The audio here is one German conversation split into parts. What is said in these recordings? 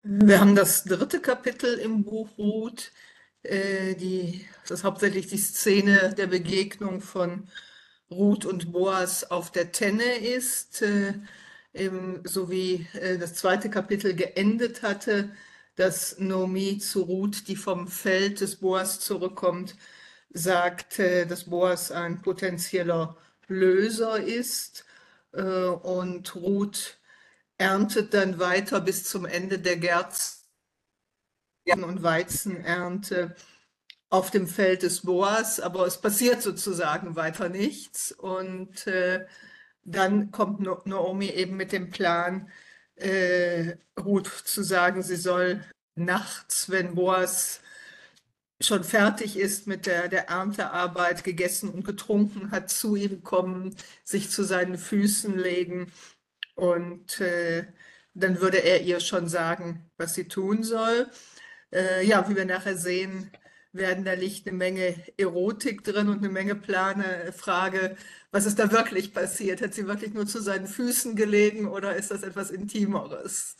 Wir haben das dritte Kapitel im Buch Ruth. Das ist hauptsächlich die Szene der Begegnung von Ruth und Boas auf der Tenne ist, so wie das zweite Kapitel geendet hatte, dass Noemi zu Ruth, die vom Feld des Boas zurückkommt, sagt, dass Boas ein potenzieller Löser ist, und Ruth erntet dann weiter bis zum Ende der Gersten- und Weizenernte auf dem Feld des Boas, aber es passiert sozusagen weiter nichts. Und dann kommt Naomi eben mit dem Plan, Ruth zu sagen, sie soll nachts, wenn Boas schon fertig ist mit der Erntearbeit, gegessen und getrunken hat, zu ihm kommen, sich zu seinen Füßen legen und dann würde er ihr schon sagen, was sie tun soll. Ja, wie wir nachher sehen, da liegt eine Menge Erotik drin und eine Menge Plane. Frage, was ist da wirklich passiert? Hat sie wirklich nur zu seinen Füßen gelegen oder ist das etwas Intimeres?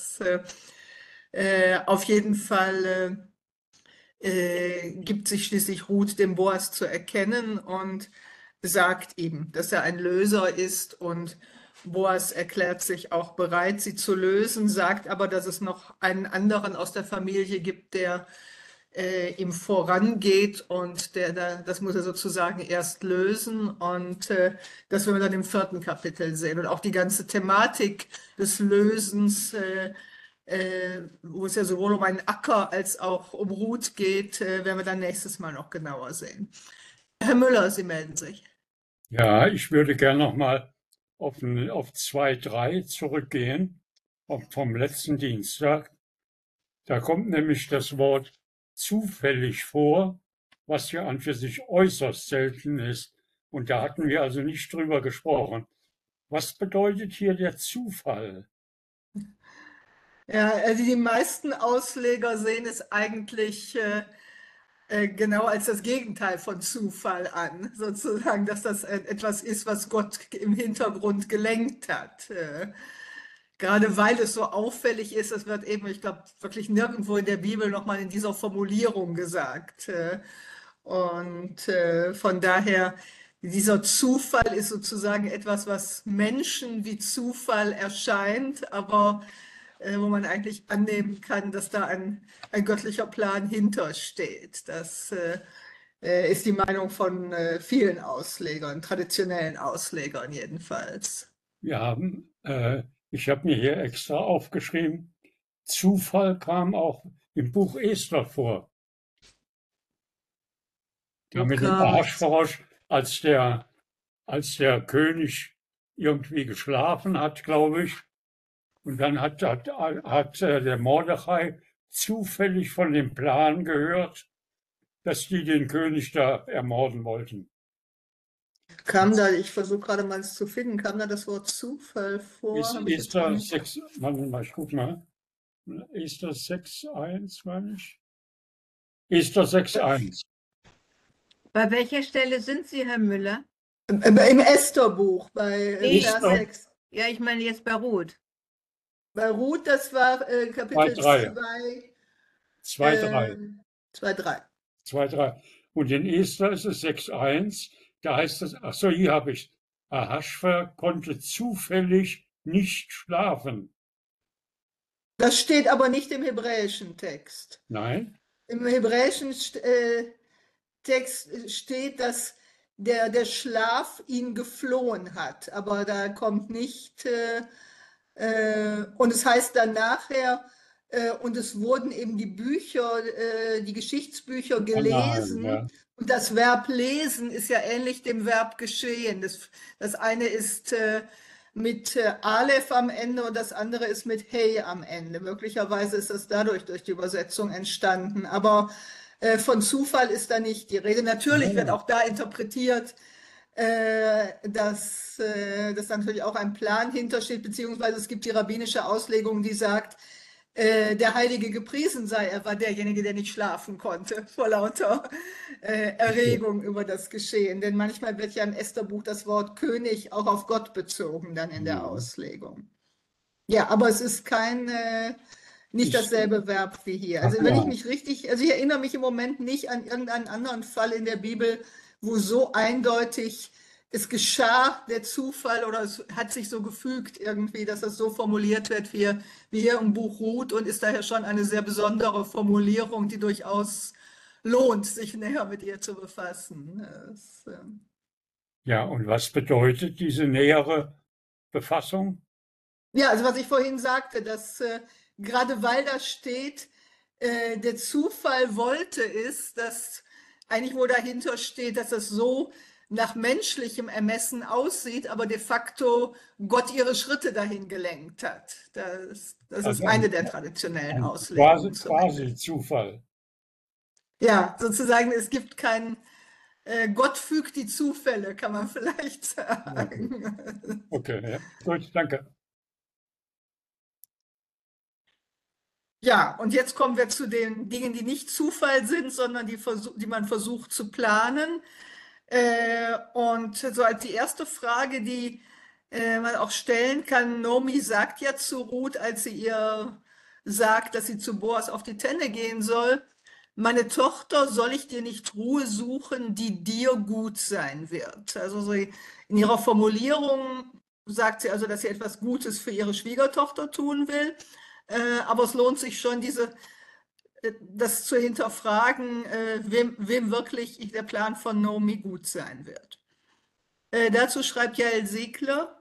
Auf jeden Fall gibt sich schließlich Ruth dem Boas zu erkennen und sagt ihm, dass er ein Löser ist, und Boas erklärt sich auch bereit, sie zu lösen, sagt aber, dass es noch einen anderen aus der Familie gibt, der ihm vorangeht, und das muss er sozusagen erst lösen, und das werden wir dann im vierten Kapitel sehen. Und auch die ganze Thematik des Lösens, wo es ja sowohl um einen Acker als auch um Ruth geht, werden wir dann nächstes Mal noch genauer sehen. Herr Müller, Sie melden sich. Ja, ich würde gerne noch mal auf 2,3 zurückgehen, vom letzten Dienstag. Da kommt nämlich das Wort zufällig vor, was ja an für sich äußerst selten ist. Und da hatten wir also nicht drüber gesprochen. Was bedeutet hier der Zufall? Ja, also die meisten Ausleger sehen es eigentlich genau als das Gegenteil von Zufall an, sozusagen, dass das etwas ist, was Gott im Hintergrund gelenkt hat. Gerade weil es so auffällig ist, das wird eben, ich glaube, wirklich nirgendwo in der Bibel nochmal in dieser Formulierung gesagt. Und von daher, dieser Zufall ist sozusagen etwas, was Menschen wie Zufall erscheint, aber wo man eigentlich annehmen kann, dass da ein göttlicher Plan hintersteht. Das ist die Meinung von vielen Auslegern, traditionellen Auslegern jedenfalls. Wir haben, ich habe mir hier extra aufgeschrieben, Zufall kam auch im Buch Esther vor. Ja, Oh mit dem Gott. Ahasverosch, als der König irgendwie geschlafen hat, glaube ich. Und dann hat der Mordechai zufällig von dem Plan gehört, dass die den König da ermorden wollten. Ich versuche gerade mal es zu finden, kam da das Wort Zufall vor? Habe ich jetzt Esther irgendwie. 6, warte mal, ich guck mal. Esther 6,1, meine ich. Esther 6,1. Bei welcher Stelle sind Sie, Herr Müller? Im Esther-Buch bei Nee, Vers Esther 6. ja, ich meine jetzt bei Ruth. Bei Ruth, das war Kapitel 2,3. 2, 2,3. 2, 3. 2,3. Und in Esther ist es 6,1. Da heißt es, ach so, hier habe ich, Ahasver konnte zufällig nicht schlafen. Das steht aber nicht im hebräischen Text. Nein? Im hebräischen Text steht, dass der Schlaf ihn geflohen hat, aber da kommt nicht, und es heißt dann nachher, und es wurden eben die Bücher, die Geschichtsbücher Nein, gelesen. ja. Und das Verb lesen ist ja ähnlich dem Verb geschehen. Das eine ist mit Aleph am Ende und das andere ist mit Hey am Ende. Möglicherweise ist das dadurch durch die Übersetzung entstanden. Aber von Zufall ist da nicht die Rede. Natürlich wird Ja, auch da interpretiert, dass da natürlich auch ein Plan hintersteht, beziehungsweise es gibt die rabbinische Auslegung, die sagt, der Heilige gepriesen sei, er war derjenige, der nicht schlafen konnte vor lauter Erregung über das Geschehen. Denn manchmal wird ja im Estherbuch das Wort König auch auf Gott bezogen, dann in der ja. Auslegung. Ja, aber es ist nicht Ich, dasselbe Verb wie hier. ach Also wenn ich ja, mich richtig, also ich erinnere mich im Moment nicht an irgendeinen anderen Fall in der Bibel, wo so eindeutig es geschah, der Zufall oder es hat sich so gefügt irgendwie, dass das so formuliert wird wie hier im Buch Ruth und ist daher schon eine sehr besondere Formulierung, die durchaus lohnt, sich näher mit ihr zu befassen. ja, und was bedeutet diese nähere Befassung? Ja, also was ich vorhin sagte, dass gerade weil da steht, der Zufall wollte ist, dass eigentlich wo dahinter steht, dass es so nach menschlichem Ermessen aussieht, aber de facto Gott ihre Schritte dahin gelenkt hat. Das ist Also eine der traditionellen ein Auslegungen quasi zumindest. Zufall. Ja, sozusagen, es gibt keinen, Gott fügt die Zufälle, kann man vielleicht Okay, sagen. okay, ja. Gut, danke. Ja, und jetzt kommen wir zu den Dingen, die nicht Zufall sind, sondern die man versucht zu planen. Und so als die erste Frage, die man auch stellen kann, Naomi sagt ja zu Ruth, als sie ihr sagt, dass sie zu Boas auf die Tenne gehen soll, meine Tochter, soll ich dir nicht Ruhe suchen, die dir gut sein wird? Also so in ihrer Formulierung sagt sie also, dass sie etwas Gutes für ihre Schwiegertochter tun will. Aber es lohnt sich schon, das zu hinterfragen, wem wirklich der Plan von Naomi gut sein wird. Dazu schreibt Jael Segler,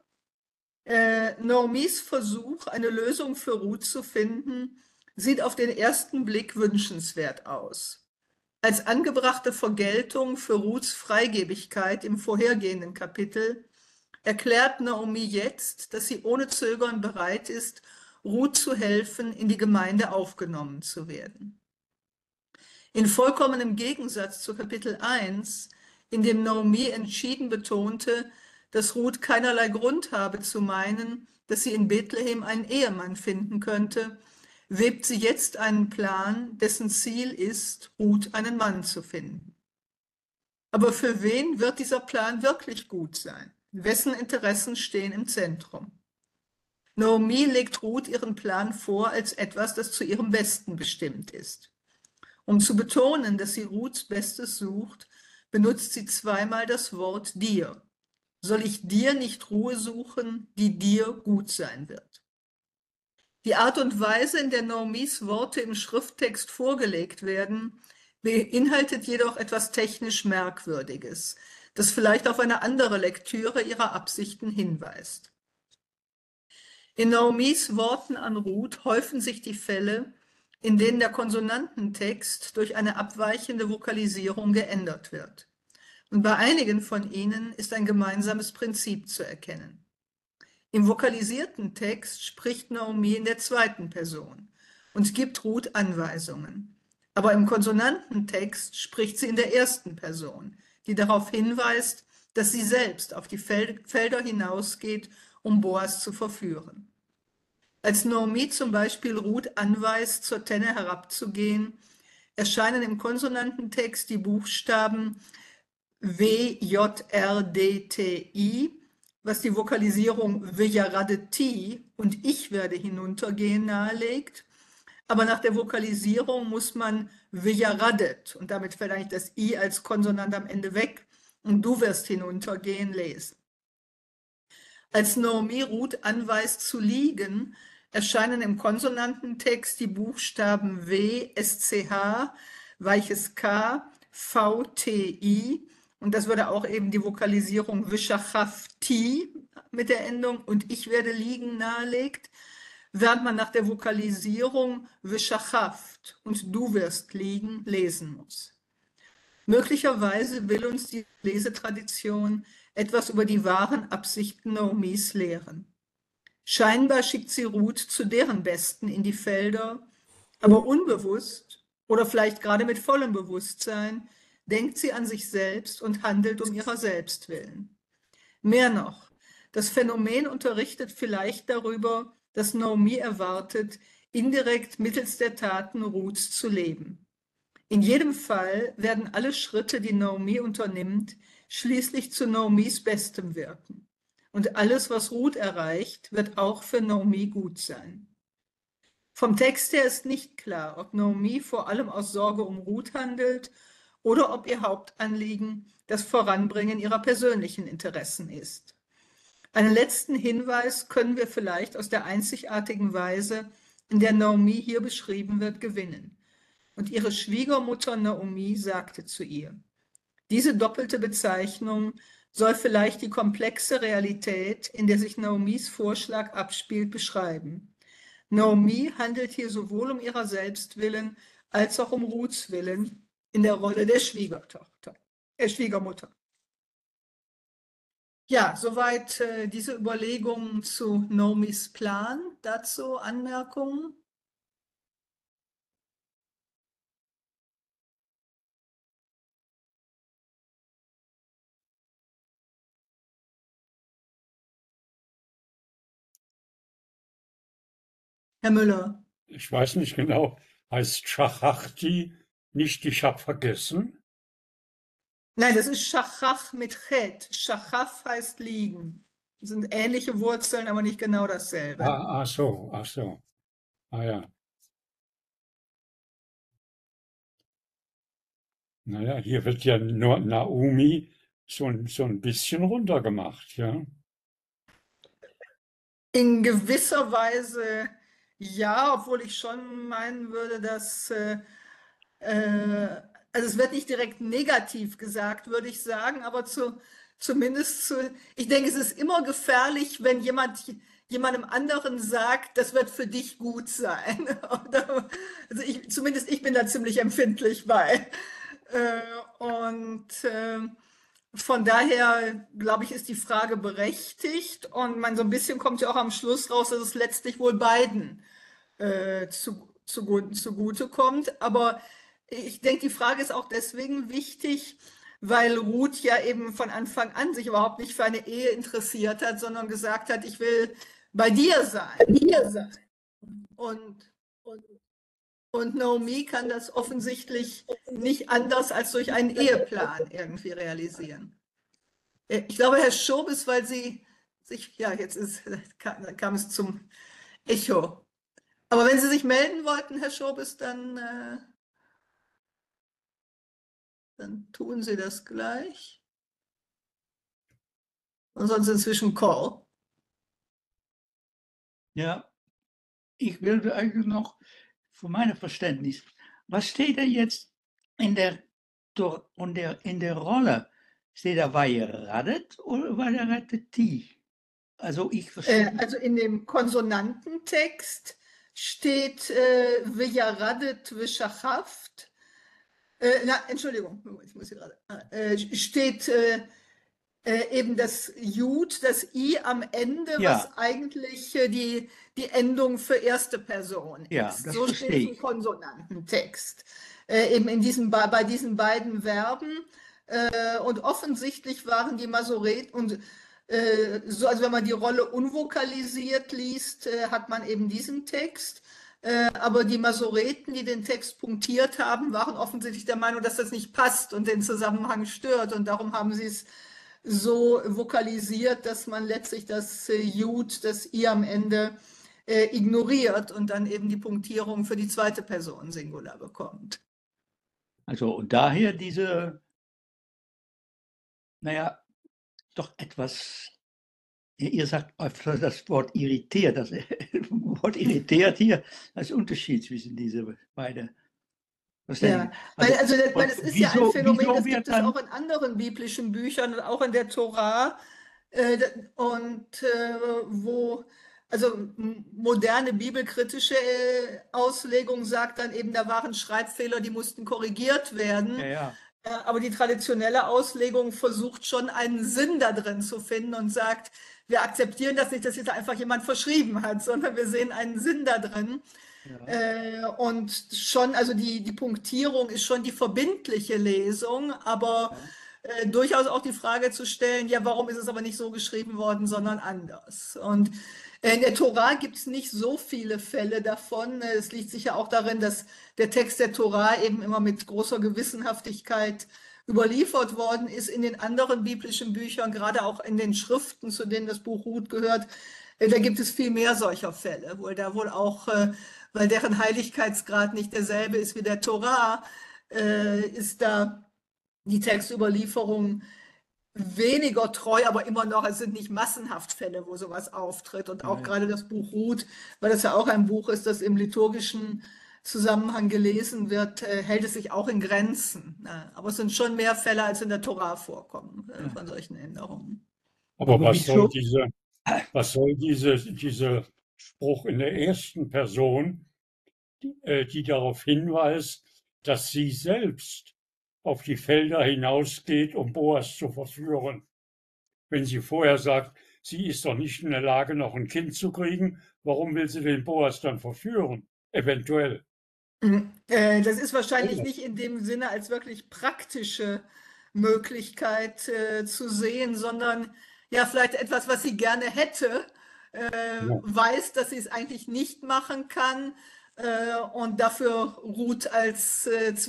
Naomis Versuch, eine Lösung für Ruth zu finden, sieht auf den ersten Blick wünschenswert aus. Als angebrachte Vergeltung für Ruths Freigebigkeit im vorhergehenden Kapitel erklärt Naomi jetzt, dass sie ohne Zögern bereit ist, Ruth zu helfen, in die Gemeinde aufgenommen zu werden. In vollkommenem Gegensatz zu Kapitel 1, in dem Naomi entschieden betonte, dass Ruth keinerlei Grund habe zu meinen, dass sie in Bethlehem einen Ehemann finden könnte, webt sie jetzt einen Plan, dessen Ziel ist, Ruth einen Mann zu finden. Aber für wen wird dieser Plan wirklich gut sein? Wessen Interessen stehen im Zentrum? Naomi legt Ruth ihren Plan vor als etwas, das zu ihrem Besten bestimmt ist. Um zu betonen, dass sie Ruths Bestes sucht, benutzt sie zweimal das Wort dir. Soll ich dir nicht Ruhe suchen, die dir gut sein wird? Die Art und Weise, in der Naomis Worte im Schrifttext vorgelegt werden, beinhaltet jedoch etwas technisch Merkwürdiges, das vielleicht auf eine andere Lektüre ihrer Absichten hinweist. In Naomis Worten an Ruth häufen sich die Fälle, in denen der Konsonantentext durch eine abweichende Vokalisierung geändert wird. Und bei einigen von ihnen ist ein gemeinsames Prinzip zu erkennen. Im vokalisierten Text spricht Naomi in der zweiten Person und gibt Ruth Anweisungen. Aber im Konsonantentext spricht sie in der ersten Person, die darauf hinweist, dass sie selbst auf die Felder hinausgeht, um Boas zu verführen. Als Naomi zum Beispiel Ruth anweist, zur Tenne herabzugehen, erscheinen im Konsonantentext die Buchstaben W, J, R, D, T, I, was die Vokalisierung V'yaradeti und ich werde hinuntergehen nahelegt. Aber nach der Vokalisierung muss man V'yaradet und damit fällt eigentlich das I als Konsonant am Ende weg und du wirst hinuntergehen lesen. Als Naomi Ruth anweist zu liegen, erscheinen im Konsonantentext die Buchstaben W, SCH, weiches K, V, T, I und das würde auch eben die Vokalisierung V'shachafti mit der Endung und ich werde liegen nahelegt, während man nach der Vokalisierung V'shachaft und du wirst liegen lesen muss. Möglicherweise will uns die Lesetradition etwas über die wahren Absichten Naomis lehren. Scheinbar schickt sie Ruth zu deren Besten in die Felder, aber unbewusst oder vielleicht gerade mit vollem Bewusstsein denkt sie an sich selbst und handelt um ihrer selbst willen. Mehr noch, das Phänomen unterrichtet vielleicht darüber, dass Naomi erwartet, indirekt mittels der Taten Ruths zu leben. In jedem Fall werden alle Schritte, die Naomi unternimmt, schließlich zu Naomis Bestem wirken. Und alles, was Ruth erreicht, wird auch für Naomi gut sein. Vom Text her ist nicht klar, ob Naomi vor allem aus Sorge um Ruth handelt oder ob ihr Hauptanliegen das Voranbringen ihrer persönlichen Interessen ist. Einen letzten Hinweis können wir vielleicht aus der einzigartigen Weise, in der Naomi hier beschrieben wird, gewinnen. Und ihre Schwiegermutter Naomi sagte zu ihr: Diese doppelte Bezeichnung soll vielleicht die komplexe Realität, in der sich Naomis Vorschlag abspielt, beschreiben. Naomi handelt hier sowohl um ihrer selbst willen als auch um Ruths Willen in der Rolle der Schwiegermutter. Ja, soweit diese Überlegungen zu Naomis Plan. Dazu Anmerkungen? Herr Müller. Ich weiß nicht genau, heißt Schachachti nicht ich habe vergessen? Nein, das ist Schachach mit Chet. Schachaf heißt liegen. Das sind ähnliche Wurzeln, aber nicht genau dasselbe. Ach so. Ah ja. Naja, hier wird ja nur Naomi so ein bisschen runtergemacht, ja. In gewisser Weise ja, obwohl ich schon meinen würde, dass also es wird nicht direkt negativ gesagt, würde ich sagen, aber ich denke, es ist immer gefährlich, wenn jemandem anderen sagt, das wird für dich gut sein. Also zumindest ich bin da ziemlich empfindlich bei. Und von daher, glaube ich, ist die Frage berechtigt und so ein bisschen kommt ja auch am Schluss raus, dass es letztlich wohl beiden zugute kommt. Aber ich denke, die Frage ist auch deswegen wichtig, weil Ruth ja eben von Anfang an sich überhaupt nicht für eine Ehe interessiert hat, sondern gesagt hat, ich will bei dir sein. Und, und Naomi kann das offensichtlich nicht anders als durch einen Eheplan irgendwie realisieren. Ich glaube, Herr Schobes, weil Sie sich, ja, kam es zum Echo. Aber wenn Sie sich melden wollten, Herr Schobes, dann tun Sie das gleich. Und sonst inzwischen Call. Ja, ich will eigentlich noch, für mein Verständnis, was steht da jetzt in der Rolle? Steht da Vajeradet oder Vajeradeti? Also ich verstehe. Also in dem Konsonantentext steht Vejaradet Vishachaft. Entschuldigung, ich muss hier gerade. Steht eben das Jud, das I am Ende, Ja. was eigentlich die Endung für erste Person ist. Ja, das So verstehe steht im ich. Konsonantentext. Eben bei diesen beiden Verben. Und offensichtlich waren die Masoreten und also wenn man die Rolle unvokalisiert liest, hat man eben diesen Text. Aber die Masoreten, die den Text punktiert haben, waren offensichtlich der Meinung, dass das nicht passt und den Zusammenhang stört. Und darum haben sie es so vokalisiert, dass man letztlich das Jud, das I am Ende ignoriert und dann eben die Punktierung für die zweite Person Singular bekommt. Also und daher diese, naja, doch etwas, ihr sagt öfter das Wort irritiert, das Wort irritiert hier als Unterschied zwischen diese beiden. Ja, weil es ist ja ein Phänomen, das gibt es auch in anderen biblischen Büchern und auch in der Tora. Wo also moderne bibelkritische Auslegung sagt dann eben, da waren Schreibfehler, die mussten korrigiert werden. Ja. Aber die traditionelle Auslegung versucht schon einen Sinn da drin zu finden und sagt, wir akzeptieren das nicht, dass jetzt einfach jemand verschrieben hat, sondern wir sehen einen Sinn da drin. Ja. Und schon, also die Punktierung ist schon die verbindliche Lesung, aber durchaus auch die Frage zu stellen, ja, warum ist es aber nicht so geschrieben worden, sondern anders? Und in der Tora gibt es nicht so viele Fälle davon. Es liegt sicher auch darin, dass der Text der Tora eben immer mit großer Gewissenhaftigkeit überliefert worden ist. In den anderen biblischen Büchern, gerade auch in den Schriften, zu denen das Buch Ruth gehört, Da gibt es viel mehr solcher Fälle, wo da wohl auch, weil deren Heiligkeitsgrad nicht derselbe ist wie der Torah, ist da die Textüberlieferung weniger treu, aber immer noch, es sind nicht massenhaft Fälle, wo sowas auftritt. Und auch Ja, gerade das Buch Ruth, weil das ja auch ein Buch ist, das im liturgischen Zusammenhang gelesen wird, hält es sich auch in Grenzen. Aber es sind schon mehr Fälle, als in der Tora vorkommen, ja. von solchen Änderungen. Aber Aber was soll dieser Spruch in der ersten Person, die darauf hinweist, dass sie selbst auf die Felder hinausgeht, um Boas zu verführen? Wenn sie vorher sagt, sie ist doch nicht in der Lage, noch ein Kind zu kriegen, warum will sie den Boas dann verführen? Eventuell. Das ist wahrscheinlich nicht in dem Sinne als wirklich praktische Möglichkeit zu sehen, sondern ja, vielleicht etwas, was sie gerne hätte, Ja, weiß, dass sie es eigentlich nicht machen kann und dafür Ruth als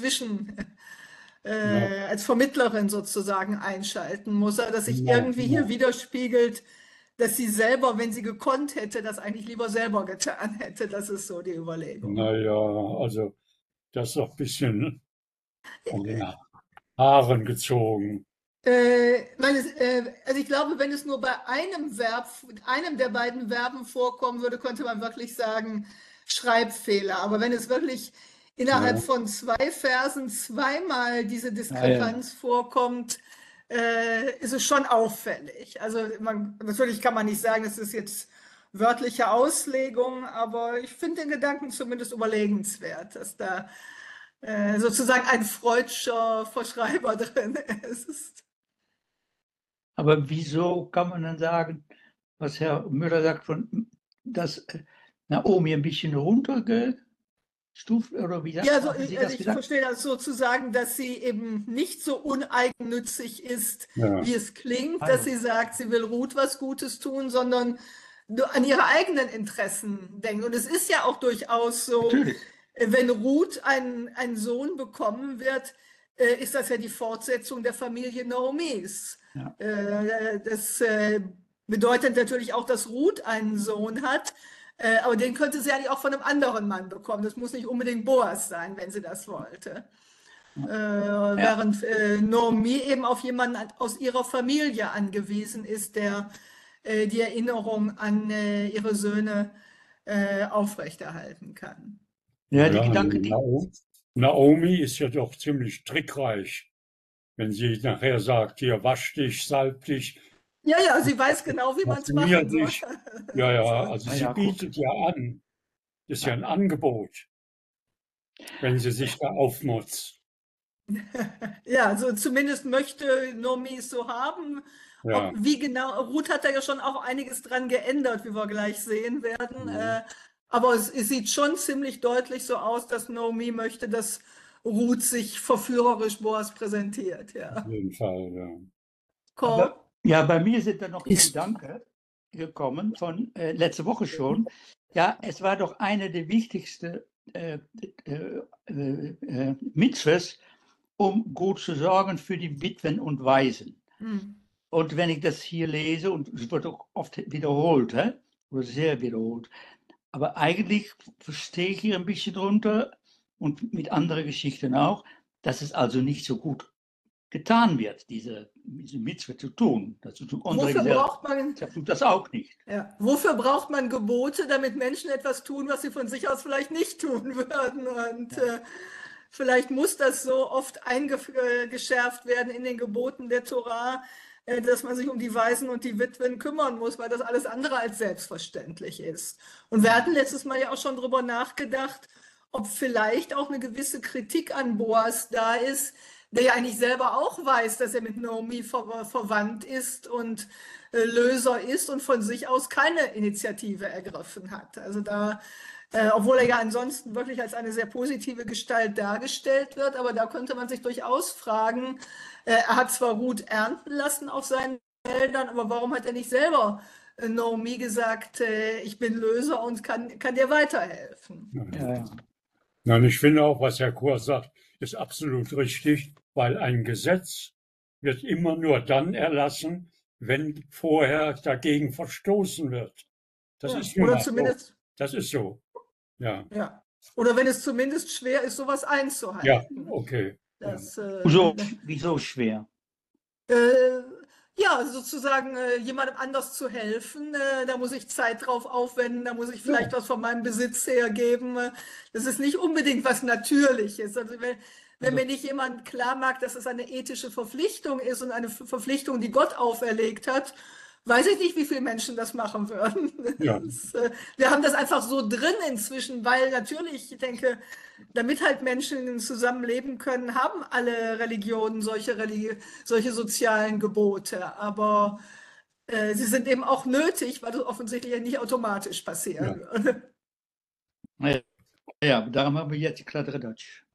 ja, als Vermittlerin sozusagen einschalten muss, er, dass sich genau, irgendwie hier genau. widerspiegelt, dass sie selber, wenn sie gekonnt hätte, das eigentlich lieber selber getan hätte. Das ist so die Überlegung. Naja, also das ist doch ein bisschen an den Haaren gezogen. Also ich glaube, wenn es nur bei einem Verb, einem der beiden Verben vorkommen würde, könnte man wirklich sagen, Schreibfehler. Aber wenn es wirklich innerhalb Ja, von 2 Versen zweimal diese Ja, ja. Diskrepanz vorkommt, ist es schon auffällig. Also natürlich kann man nicht sagen, das ist jetzt wörtliche Auslegung, aber ich finde den Gedanken zumindest überlegenswert, dass da sozusagen ein freudscher Verschreiber drin ist. Aber wieso kann man dann sagen, was Herr Müller sagt, dass Naomi ein bisschen runtergestuft, oder wie Ja, haben Sie also das ich gesagt? verstehe das sozusagen, dass sie eben nicht so uneigennützig ist, ja, wie es klingt, Ah, dass ja. sie sagt, sie will Ruth was Gutes tun, sondern nur an ihre eigenen Interessen denkt. Und es ist ja auch durchaus so, Natürlich. wenn Ruth einen Sohn bekommen wird, ist das ja die Fortsetzung der Familie Naomis. Ja. Das bedeutet natürlich auch, dass Ruth einen Sohn hat, aber den könnte sie eigentlich auch von einem anderen Mann bekommen. Das muss nicht unbedingt Boas sein, wenn sie das wollte. Ja. Während Naomi eben auf jemanden aus ihrer Familie angewiesen ist, der die Erinnerung an ihre Söhne aufrechterhalten kann. Ja, die ja, Gedanke, die, Naomi ist ja doch ziemlich trickreich, wenn sie nachher sagt, hier wasch dich, salb dich, Ja, ja, sie weiß genau, wie man es parfümier machen soll. dich. Ja, ja, also ah sie ja, gut. bietet ja an. Das ist ja ein Angebot, wenn sie sich da aufmutzt. Ja, also zumindest möchte Nomi es so haben. Ob, Ja, wie genau, Ruth hat da ja schon auch einiges dran geändert, wie wir gleich sehen werden. ja, Aber es sieht schon ziemlich deutlich so aus, dass Nomi möchte, dass Ruth sich verführerisch Boas präsentiert. auf Ja. jeden Fall, ja. Cole? Aber ja, bei mir sind da noch die Ist- Gedanken gekommen von letzte Woche schon. Ja, es war doch eine der wichtigsten Mitzvahs, um gut zu sorgen für die Witwen und Waisen. Hm. Und wenn ich das hier lese, und es wird auch oft wiederholt, oder sehr wiederholt, aber eigentlich verstehe ich hier ein bisschen drunter und mit anderen Geschichten auch, dass es also nicht so gut getan wird, diese Mitzvah zu tun. Unsere Wofür braucht man, Gesellschaft tut das auch nicht. ja, wofür braucht man Gebote, damit Menschen etwas tun, was sie von sich aus vielleicht nicht tun würden? Und vielleicht muss das so oft eingeschärft werden in den Geboten der Tora, dass man sich um die Waisen und die Witwen kümmern muss, weil das alles andere als selbstverständlich ist. Und wir hatten letztes Mal ja auch schon darüber nachgedacht, ob vielleicht auch eine gewisse Kritik an Boas da ist, der ja eigentlich selber auch weiß, dass er mit Naomi verwandt ist und Löser ist und von sich aus keine Initiative ergriffen hat. Also da, obwohl er ja ansonsten wirklich als eine sehr positive Gestalt dargestellt wird, aber da könnte man sich durchaus fragen, er hat zwar Ruth ernten lassen auf seinen Feldern, aber warum hat er nicht selber Naomi gesagt, ich bin Löser und kann dir weiterhelfen? Ja, ja. Ja, und ich finde auch, was Herr Kohr sagt, ist absolut richtig, weil ein Gesetz wird immer nur dann erlassen, wenn vorher dagegen verstoßen wird. Das Ja. ist nun Oder mal so. zumindest, Das ist so. Ja, ja. Oder wenn es zumindest schwer ist, sowas ja, einzuhalten. okay. Ja. Das, Wieso schwer? Äh, ja, sozusagen jemandem anders zu helfen. Da muss ich Zeit drauf aufwenden, da muss ich vielleicht Ja, was von meinem Besitz hergeben. Das ist nicht unbedingt was Natürliches. Also wenn mir Also, nicht jemand klar macht, dass es eine ethische Verpflichtung ist und eine Verpflichtung, die Gott auferlegt hat, weiß ich nicht, wie viele Menschen das machen würden. ja, Wir haben das einfach so drin inzwischen, weil natürlich, ich denke, damit halt Menschen zusammenleben können, haben alle Religionen solche sozialen Gebote. Aber sie sind eben auch nötig, weil das offensichtlich ja nicht automatisch passieren ja. würde. ja, daarom hebben we jetzt Kladderadatsch.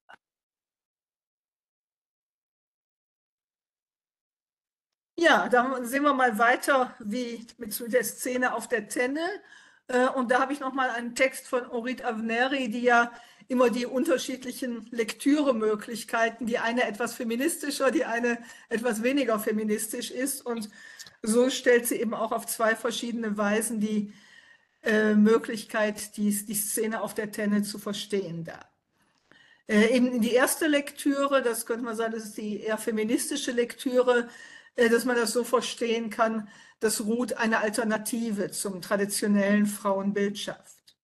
Ja, dann sehen wir mal weiter, wie mit der Szene auf der Tenne. Und da habe ich noch mal einen Text von Orit Avneri, die ja immer die unterschiedlichen Lektüremöglichkeiten, die eine etwas feministischer, die eine etwas weniger feministisch ist. Und so stellt sie eben auch auf zwei verschiedene Weisen die Möglichkeit, die Szene auf der Tenne zu verstehen dar. Eben die erste Lektüre, das könnte man sagen, das ist die eher feministische Lektüre, dass man das so verstehen kann, dass Ruth eine Alternative zum traditionellen Frauenbild schafft.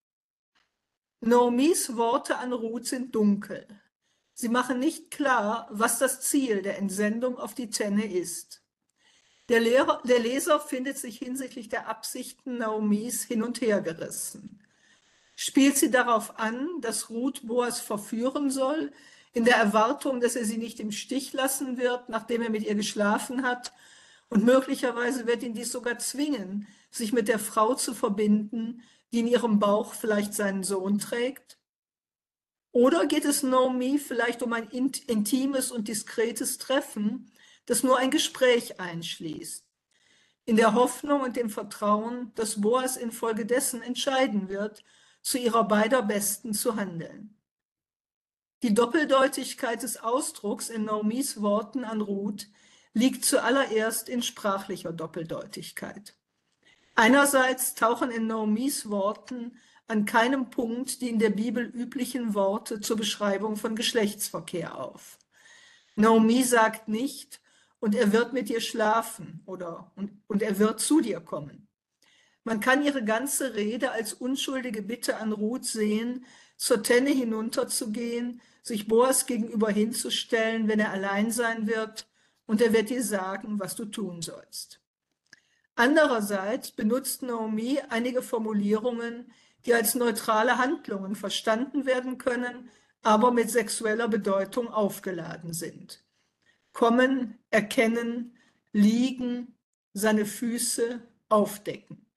Naomis Worte an Ruth sind dunkel. Sie machen nicht klar, was das Ziel der Entsendung auf die Tenne ist. Der Leser findet sich hinsichtlich der Absichten Naomis hin und her gerissen. Spielt sie darauf an, dass Ruth Boas verführen soll, in der Erwartung, dass er sie nicht im Stich lassen wird, nachdem er mit ihr geschlafen hat, und möglicherweise wird ihn dies sogar zwingen, sich mit der Frau zu verbinden, die in ihrem Bauch vielleicht seinen Sohn trägt? Oder geht es Naomi vielleicht um ein intimes und diskretes Treffen, das nur ein Gespräch einschließt, in der Hoffnung und dem Vertrauen, dass Boas infolgedessen entscheiden wird, zu ihrer beider Besten zu handeln? Die Doppeldeutigkeit des Ausdrucks in Naomis Worten an Ruth liegt zuallererst in sprachlicher Doppeldeutigkeit. Einerseits tauchen in Naomis Worten an keinem Punkt die in der Bibel üblichen Worte zur Beschreibung von Geschlechtsverkehr auf. Naomi sagt nicht, und er wird mit dir schlafen oder und er wird zu dir kommen. Man kann ihre ganze Rede als unschuldige Bitte an Ruth sehen, zur Tenne hinunterzugehen, sich Boas gegenüber hinzustellen, wenn er allein sein wird, und er wird dir sagen, was du tun sollst. Andererseits benutzt Naomi einige Formulierungen, die als neutrale Handlungen verstanden werden können, aber mit sexueller Bedeutung aufgeladen sind. Kommen, erkennen, liegen, seine Füße aufdecken.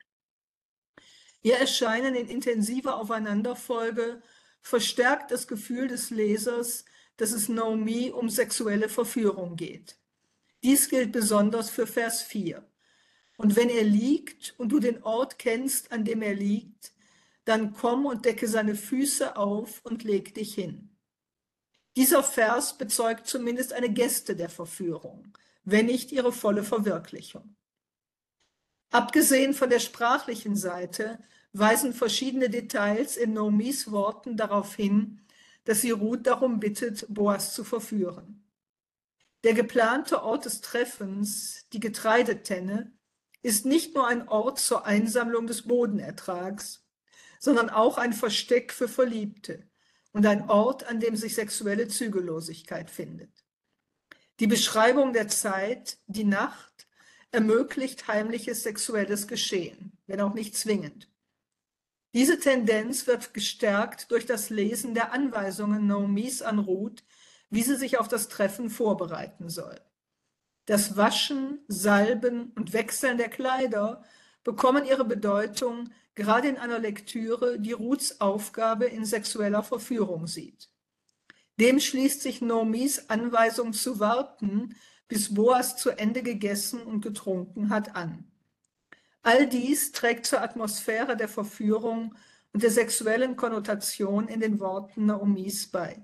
Ihr Erscheinen in intensiver Aufeinanderfolge verstärkt das Gefühl des Lesers, dass es Naomi um sexuelle Verführung geht. Dies gilt besonders für Vers 4. Und wenn er liegt und du den Ort kennst, an dem er liegt, dann komm und decke seine Füße auf und leg dich hin. Dieser Vers bezeugt zumindest eine Geste der Verführung, wenn nicht ihre volle Verwirklichung. Abgesehen von der sprachlichen Seite weisen verschiedene Details in Naomis Worten darauf hin, dass sie Ruth darum bittet, Boas zu verführen. Der geplante Ort des Treffens, die Getreidetenne, ist nicht nur ein Ort zur Einsammlung des Bodenertrags, sondern auch ein Versteck für Verliebte und ein Ort, an dem sich sexuelle Zügellosigkeit findet. Die Beschreibung der Zeit, die Nacht, ermöglicht heimliches sexuelles Geschehen, wenn auch nicht zwingend. Diese Tendenz wird gestärkt durch das Lesen der Anweisungen Naomis an Ruth, wie sie sich auf das Treffen vorbereiten soll. Das Waschen, Salben und Wechseln der Kleider bekommen ihre Bedeutung gerade in einer Lektüre, die Ruths Aufgabe in sexueller Verführung sieht. Dem schließt sich Naomis Anweisung zu warten, bis Boas zu Ende gegessen und getrunken hat, an. All dies trägt zur Atmosphäre der Verführung und der sexuellen Konnotation in den Worten Naomis bei.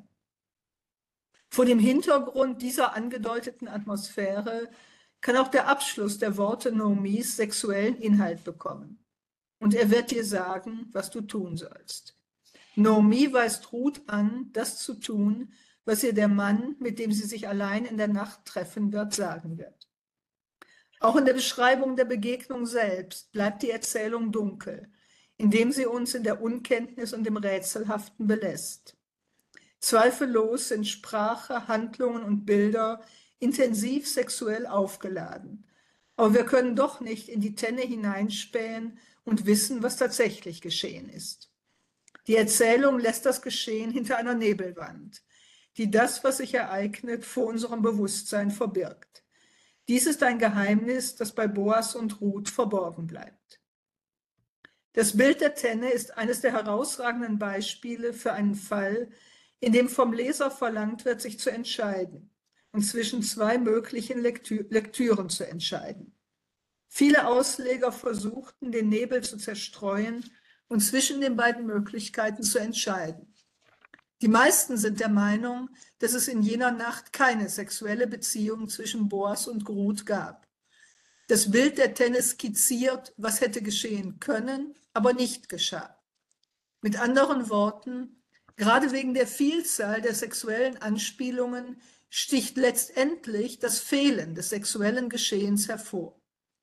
Vor dem Hintergrund dieser angedeuteten Atmosphäre kann auch der Abschluss der Worte Naomis sexuellen Inhalt bekommen. und er wird dir sagen, was du tun sollst. Naomi weist Ruth an, das zu tun, was ihr der Mann, mit dem sie sich allein in der Nacht treffen wird, sagen wird. Auch in der Beschreibung der Begegnung selbst bleibt die Erzählung dunkel, indem sie uns in der Unkenntnis und im Rätselhaften belässt. Zweifellos sind Sprache, Handlungen und Bilder intensiv sexuell aufgeladen. Aber wir können doch nicht in die Tenne hineinspähen und wissen, was tatsächlich geschehen ist. Die Erzählung lässt das Geschehen hinter einer Nebelwand, die das, was sich ereignet, vor unserem Bewusstsein verbirgt. Dies ist ein Geheimnis, das bei Boas und Ruth verborgen bleibt. Das Bild der Tenne ist eines der herausragenden Beispiele für einen Fall, in dem vom Leser verlangt wird, sich zu entscheiden und zwischen zwei möglichen Lektüren zu entscheiden. Viele Ausleger versuchten, den Nebel zu zerstreuen und zwischen den beiden Möglichkeiten zu entscheiden. Die meisten sind der Meinung, dass es in jener Nacht keine sexuelle Beziehung zwischen Boas und Ruth gab. Das Bild der Tenne skizziert, was hätte geschehen können, aber nicht geschah. Mit anderen Worten, gerade wegen der Vielzahl der sexuellen Anspielungen sticht letztendlich das Fehlen des sexuellen Geschehens hervor.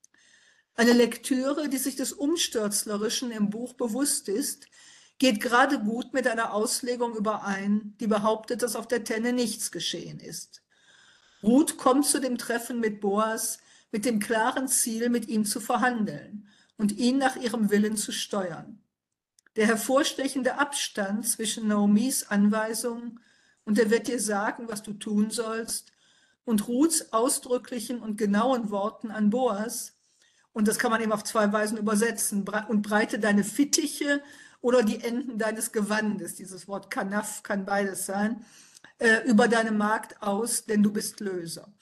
Eine Lektüre, die sich des Umstürzlerischen im Buch bewusst ist, geht gerade gut mit einer Auslegung überein, die behauptet, dass auf der Tenne nichts geschehen ist. Ruth kommt zu dem Treffen mit Boas mit dem klaren Ziel, mit ihm zu verhandeln und ihn nach ihrem Willen zu steuern. Der hervorstechende Abstand zwischen Naomis Anweisungen und er wird dir sagen, was du tun sollst, und Ruths ausdrücklichen und genauen Worten an Boas, und das kann man eben auf zwei Weisen übersetzen, und breite deine Fittiche oder die Enden deines Gewandes, dieses Wort Kanaf kann beides sein, über deine Magd aus, denn du bist Löser.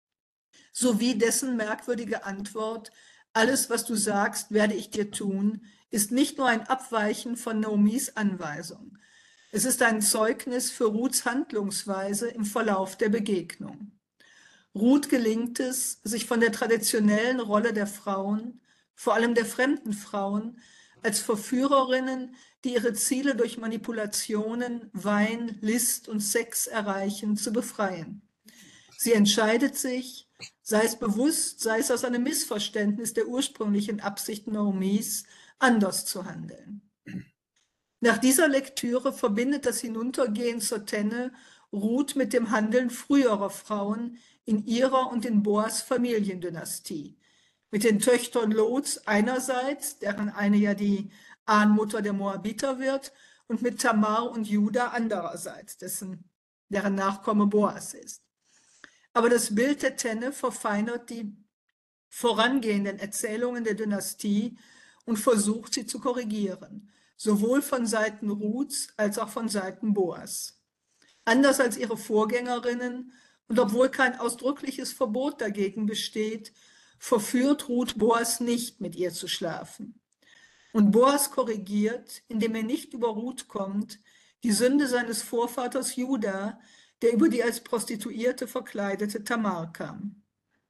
Sowie dessen merkwürdige Antwort, alles, was du sagst, werde ich dir tun, ist nicht nur ein Abweichen von Naomis Anweisung. Es ist ein Zeugnis für Ruths Handlungsweise im Verlauf der Begegnung. Ruth gelingt es, sich von der traditionellen Rolle der Frauen, vor allem der fremden Frauen, als Verführerinnen, die ihre Ziele durch Manipulationen, Wein, List und Sex erreichen, zu befreien. Sie entscheidet sich, sei es bewusst, sei es aus einem Missverständnis der ursprünglichen Absicht Naomis, anders zu handeln. Nach dieser Lektüre verbindet das Hinuntergehen zur Tenne Ruth mit dem Handeln früherer Frauen in ihrer und in Boas Familiendynastie, mit den Töchtern Lots einerseits, deren eine ja die Ahnmutter der Moabiter wird, und mit Tamar und Juda andererseits, deren Nachkomme Boas ist. Aber das Bild der Tenne verfeinert die vorangehenden Erzählungen der Dynastie und versucht, sie zu korrigieren, sowohl von Seiten Ruths als auch von Seiten Boas. Anders als ihre Vorgängerinnen und obwohl kein ausdrückliches Verbot dagegen besteht, verführt Ruth Boas nicht, mit ihr zu schlafen. Und Boas korrigiert, indem er nicht über Ruth kommt, die Sünde seines Vorvaters Juda, der über die als Prostituierte verkleidete Tamar kam.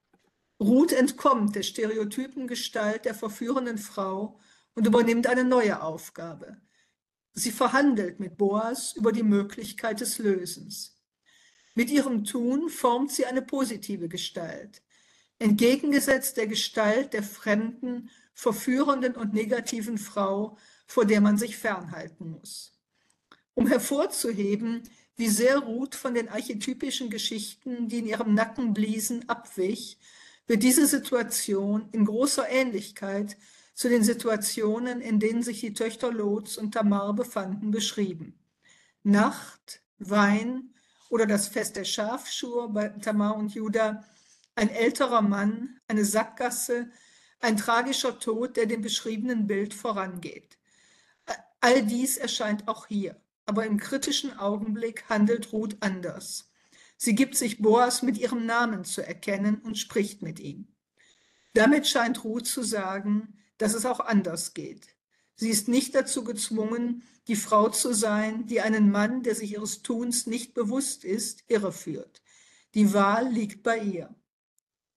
Ruth entkommt der stereotypen Gestalt der verführenden Frau und übernimmt eine neue Aufgabe. Sie verhandelt mit Boas über die Möglichkeit des Lösens. Mit ihrem Tun formt sie eine positive Gestalt, entgegengesetzt der Gestalt der fremden, verführenden und negativen Frau, vor der man sich fernhalten muss. Um hervorzuheben, wie sehr Ruth von den archetypischen Geschichten, die in ihrem Nacken bliesen, abwich, wird diese Situation in großer Ähnlichkeit zu den Situationen, in denen sich die Töchter Lots und Tamar befanden, beschrieben. Nacht, Wein oder das Fest der Schafschur bei Tamar und Juda, ein älterer Mann, eine Sackgasse, ein tragischer Tod, der dem beschriebenen Bild vorangeht. All dies erscheint auch hier, aber im kritischen Augenblick handelt Ruth anders. Sie gibt sich Boas mit ihrem Namen zu erkennen und spricht mit ihm. Damit scheint Ruth zu sagen, dass es auch anders geht. Sie ist nicht dazu gezwungen, die Frau zu sein, die einen Mann, der sich ihres Tuns nicht bewusst ist, irreführt. Die Wahl liegt bei ihr.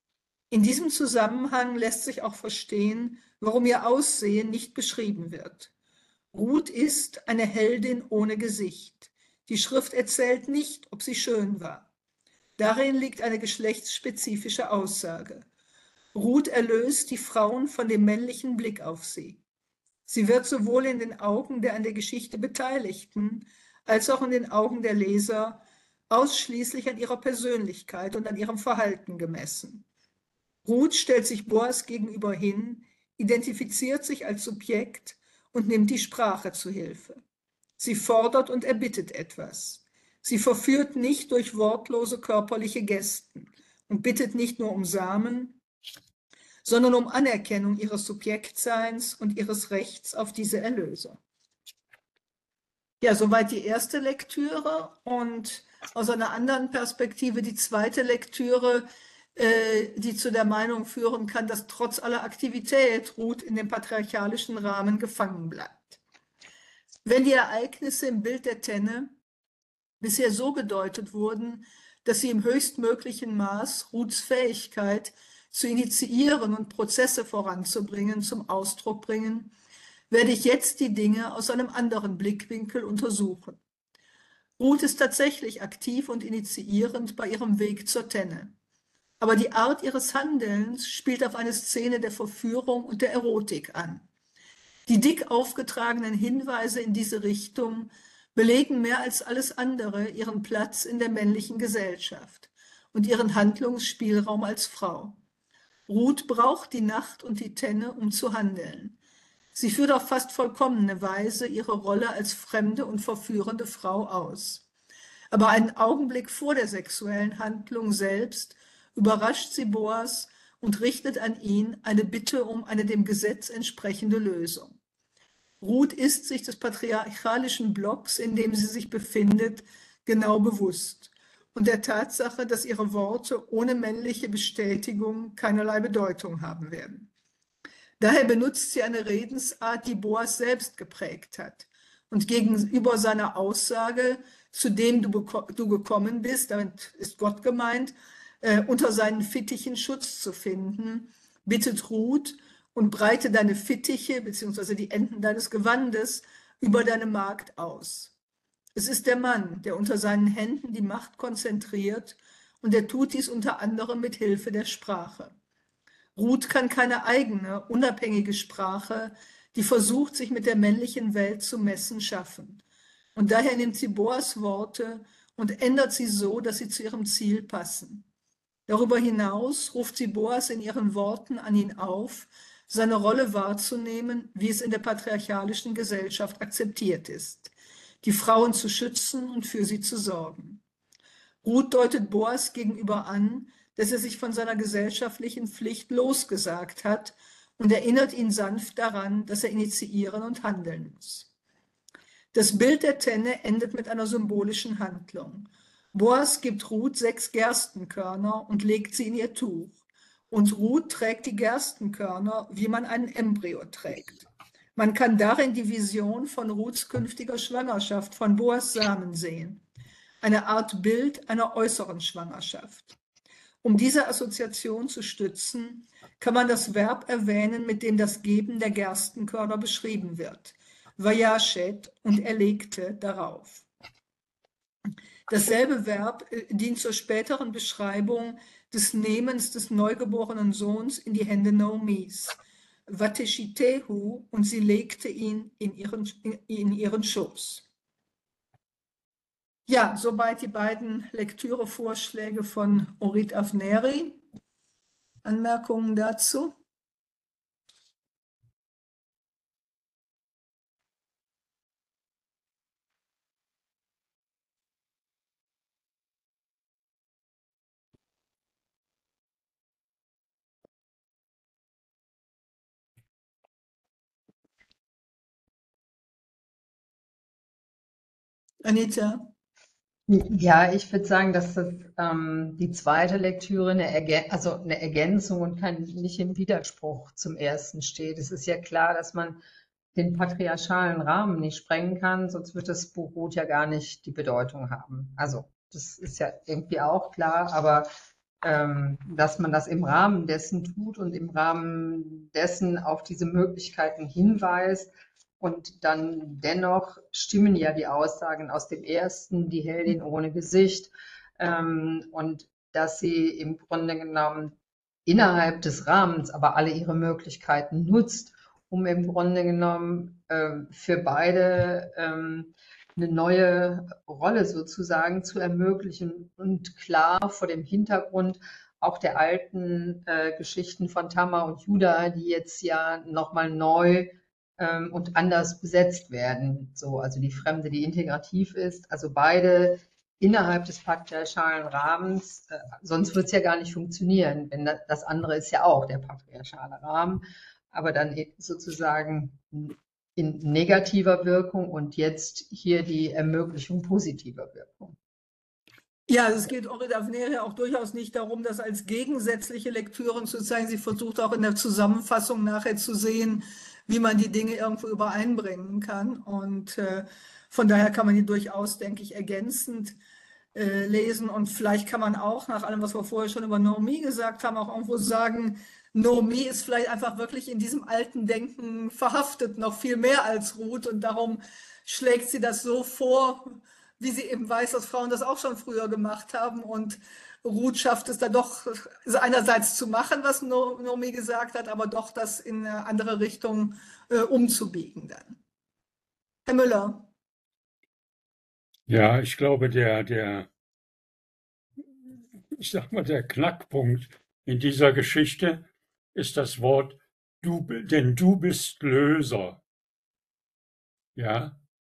In diesem Zusammenhang lässt sich auch verstehen, warum ihr Aussehen nicht beschrieben wird. Ruth ist eine Heldin ohne Gesicht. Die Schrift erzählt nicht, ob sie schön war. Darin liegt eine geschlechtsspezifische Aussage. Ruth erlöst die Frauen von dem männlichen Blick auf sie. Sie wird sowohl in den Augen der an der Geschichte Beteiligten als auch in den Augen der Leser ausschließlich an ihrer Persönlichkeit und an ihrem Verhalten gemessen. Ruth stellt sich Boas gegenüber hin, identifiziert sich als Subjekt und nimmt die Sprache zu Hilfe. Sie fordert und erbittet etwas. Sie verführt nicht durch wortlose körperliche Gesten und bittet nicht nur um Samen, sondern um Anerkennung ihres Subjektseins und ihres Rechts auf diese Erlösung. Ja, soweit die erste Lektüre und aus einer anderen Perspektive die zweite Lektüre, die zu der Meinung führen kann, dass trotz aller Aktivität Ruth in dem patriarchalischen Rahmen gefangen bleibt. Wenn die Ereignisse im Bild der Tenne bisher so gedeutet wurden, dass sie im höchstmöglichen Maß Ruths Fähigkeit zu initiieren und Prozesse voranzubringen zum Ausdruck bringen, werde ich jetzt die Dinge aus einem anderen Blickwinkel untersuchen. Ruth ist tatsächlich aktiv und initiierend bei ihrem Weg zur Tenne. Aber die Art ihres Handelns spielt auf eine Szene der Verführung und der Erotik an. Die dick aufgetragenen Hinweise in diese Richtung belegen mehr als alles andere ihren Platz in der männlichen Gesellschaft und ihren Handlungsspielraum als Frau. Ruth braucht die Nacht und die Tenne, um zu handeln. Sie führt auf fast vollkommene Weise ihre Rolle als fremde und verführende Frau aus. Aber einen Augenblick vor der sexuellen Handlung selbst überrascht sie Boas und richtet an ihn eine Bitte um eine dem Gesetz entsprechende Lösung. Ruth ist sich des patriarchalischen Blocks, in dem sie sich befindet, genau bewusst und der Tatsache, dass ihre Worte ohne männliche Bestätigung keinerlei Bedeutung haben werden. Daher benutzt sie eine Redensart, die Boas selbst geprägt hat und gegenüber seiner Aussage, zu dem du gekommen bist, damit ist Gott gemeint, unter seinen Fittichen Schutz zu finden, bittet Ruth und breite deine Fittiche bzw. die Enden deines Gewandes über deine Magd aus. Es ist der Mann, der unter seinen Händen die Macht konzentriert und er tut dies unter anderem mit Hilfe der Sprache. Ruth kann keine eigene, unabhängige Sprache, die versucht, sich mit der männlichen Welt zu messen, schaffen. Und daher nimmt sie Boas Worte und ändert sie so, dass sie zu ihrem Ziel passen. Darüber hinaus ruft sie Boas in ihren Worten an ihn auf, seine Rolle wahrzunehmen, wie es in der patriarchalischen Gesellschaft akzeptiert ist, die Frauen zu schützen und für sie zu sorgen. Ruth deutet Boas gegenüber an, dass er sich von seiner gesellschaftlichen Pflicht losgesagt hat und erinnert ihn sanft daran, dass er initiieren und handeln muss. Das Bild der Tenne endet mit einer symbolischen Handlung. Boas gibt Ruth 6 Gerstenkörner und legt sie in ihr Tuch. Und Ruth trägt die Gerstenkörner, wie man einen Embryo trägt. Man kann darin die Vision von Ruths künftiger Schwangerschaft von Boas Samen sehen. Eine Art Bild einer äußeren Schwangerschaft. Um diese Assoziation zu stützen, kann man das Verb erwähnen, mit dem das Geben der Gerstenkörner beschrieben wird. Vayashet, und er legte darauf. Dasselbe Verb dient zur späteren Beschreibung des Nehmens des neugeborenen Sohns in die Hände Naomis. Vateshitehu, und sie legte ihn in ihren Schoß. Ja, soweit die beiden Lektürevorschläge von Orit Avneri. Anmerkungen dazu? Anita? Ja, ich würde sagen, dass das die zweite Lektüre eine Ergänzung und nicht im Widerspruch zum ersten steht. Es ist ja klar, dass man den patriarchalen Rahmen nicht sprengen kann, sonst wird das Buch Ruth ja gar nicht die Bedeutung haben. Also das ist ja irgendwie auch klar, aber dass man das im Rahmen dessen tut und im Rahmen dessen auf diese Möglichkeiten hinweist. Und dann dennoch stimmen ja die Aussagen aus dem ersten, die Heldin ohne Gesicht, und dass sie im Grunde genommen innerhalb des Rahmens aber alle ihre Möglichkeiten nutzt, um im Grunde genommen für beide eine neue Rolle sozusagen zu ermöglichen und klar vor dem Hintergrund auch der alten Geschichten von Tamar und Juda, die jetzt ja nochmal neu und anders besetzt werden. So, also die Fremde, die integrativ ist, also beide innerhalb des patriarchalen Rahmens, sonst wird es ja gar nicht funktionieren, wenn das andere ist ja auch der patriarchale Rahmen, aber dann sozusagen in negativer Wirkung und jetzt hier die Ermöglichung positiver Wirkung. Ja, es geht Henri d'Avenir ja auch durchaus nicht darum, das als gegensätzliche Lektüren zu zeigen. Sie versucht auch in der Zusammenfassung nachher zu sehen, wie man die Dinge irgendwo übereinbringen kann. Und von daher kann man die durchaus, denke ich, ergänzend lesen. Und vielleicht kann man auch, nach allem, was wir vorher schon über Normie gesagt haben, auch irgendwo sagen, Normie ist vielleicht einfach wirklich in diesem alten Denken verhaftet, noch viel mehr als Ruth. Und darum schlägt sie das so vor, wie sie eben weiß, dass Frauen das auch schon früher gemacht haben. Und Ruth schafft es dann doch einerseits zu machen, was Normie gesagt hat, aber doch das in eine andere Richtung umzubiegen dann. Herr Müller. Ja, ich glaube, ich sag mal, der Knackpunkt in dieser Geschichte ist das Wort du, denn du bist Löser. Ja,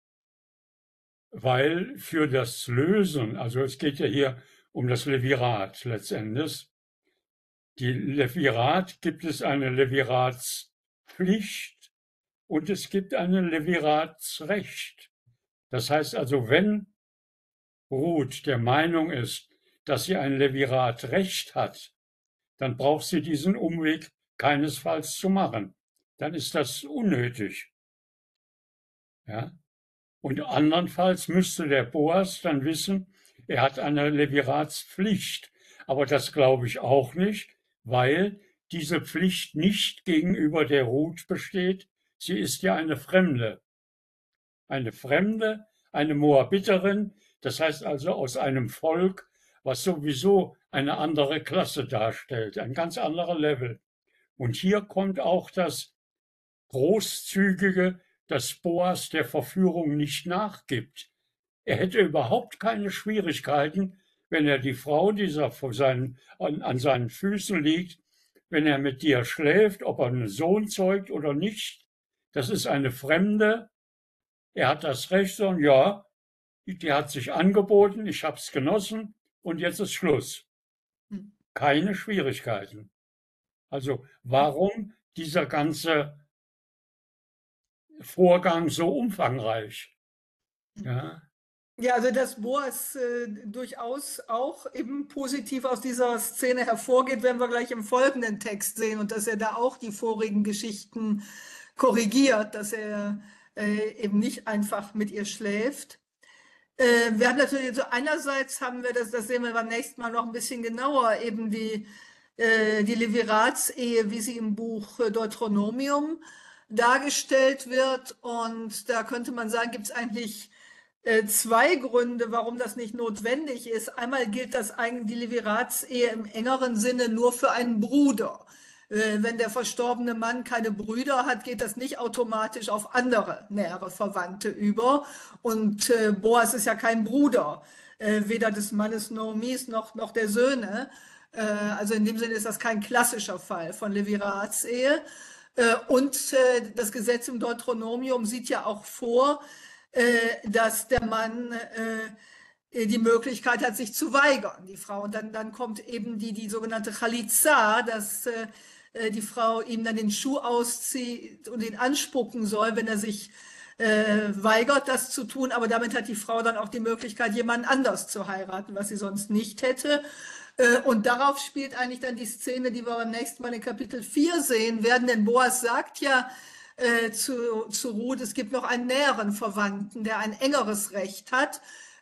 weil für das Lösen, also es geht ja hier um das Levirat letztendlich, die Levirat gibt es eine Leviratspflicht und es gibt eine Leviratsrecht. Das heißt also, wenn Ruth der Meinung ist, dass sie ein Leviratrecht hat, dann braucht sie diesen Umweg keinesfalls zu machen. Dann ist das unnötig. Ja? Und andernfalls müsste der Boas dann wissen, er hat eine Leviratspflicht. Aber das glaube ich auch nicht, weil diese Pflicht nicht gegenüber der Ruth besteht. Sie ist ja eine Fremde. Eine Fremde, eine Moabiterin, das heißt also aus einem Volk, was sowieso eine andere Klasse darstellt, ein ganz anderer Level. Und hier kommt auch das Großzügige, dass Boas der Verführung nicht nachgibt. Er hätte überhaupt keine Schwierigkeiten, wenn er die Frau, die an seinen Füßen liegt, wenn er mit dir schläft, ob er einen Sohn zeugt oder nicht. Das ist eine Fremde. Er hat das Recht, und ja, die hat sich angeboten, ich habe es genossen und jetzt ist Schluss. Keine Schwierigkeiten. Also warum dieser ganze Vorgang so umfangreich? Ja. Ja, also dass Boas durchaus auch eben positiv aus dieser Szene hervorgeht, werden wir gleich im folgenden Text sehen, und dass er da auch die vorigen Geschichten korrigiert, dass er eben nicht einfach mit ihr schläft. Wir haben natürlich, so einerseits haben wir das sehen wir beim nächsten Mal noch ein bisschen genauer, eben die Leviratsehe, wie sie im Buch Deuteronomium dargestellt wird. Und da könnte man sagen, gibt es eigentlich zwei Gründe, warum das nicht notwendig ist. Einmal gilt die Leviratsehe im engeren Sinne nur für einen Bruder. Wenn der verstorbene Mann keine Brüder hat, geht das nicht automatisch auf andere nähere Verwandte über. Und Boas ist ja kein Bruder, weder des Mannes Noomis noch der Söhne. Also in dem Sinne ist das kein klassischer Fall von Leviratsehe. Und das Gesetz im Deuteronomium sieht ja auch vor, dass der Mann die Möglichkeit hat, sich zu weigern, die Frau. Und dann kommt eben die sogenannte Chalitza, dass die Frau ihm dann den Schuh auszieht und ihn anspucken soll, wenn er sich weigert, das zu tun. Aber damit hat die Frau dann auch die Möglichkeit, jemanden anders zu heiraten, was sie sonst nicht hätte. Und darauf spielt eigentlich dann die Szene, die wir beim nächsten Mal in Kapitel 4 sehen werden. Denn Boas sagt ja zu Ruth, es gibt noch einen näheren Verwandten, der ein engeres Recht hat.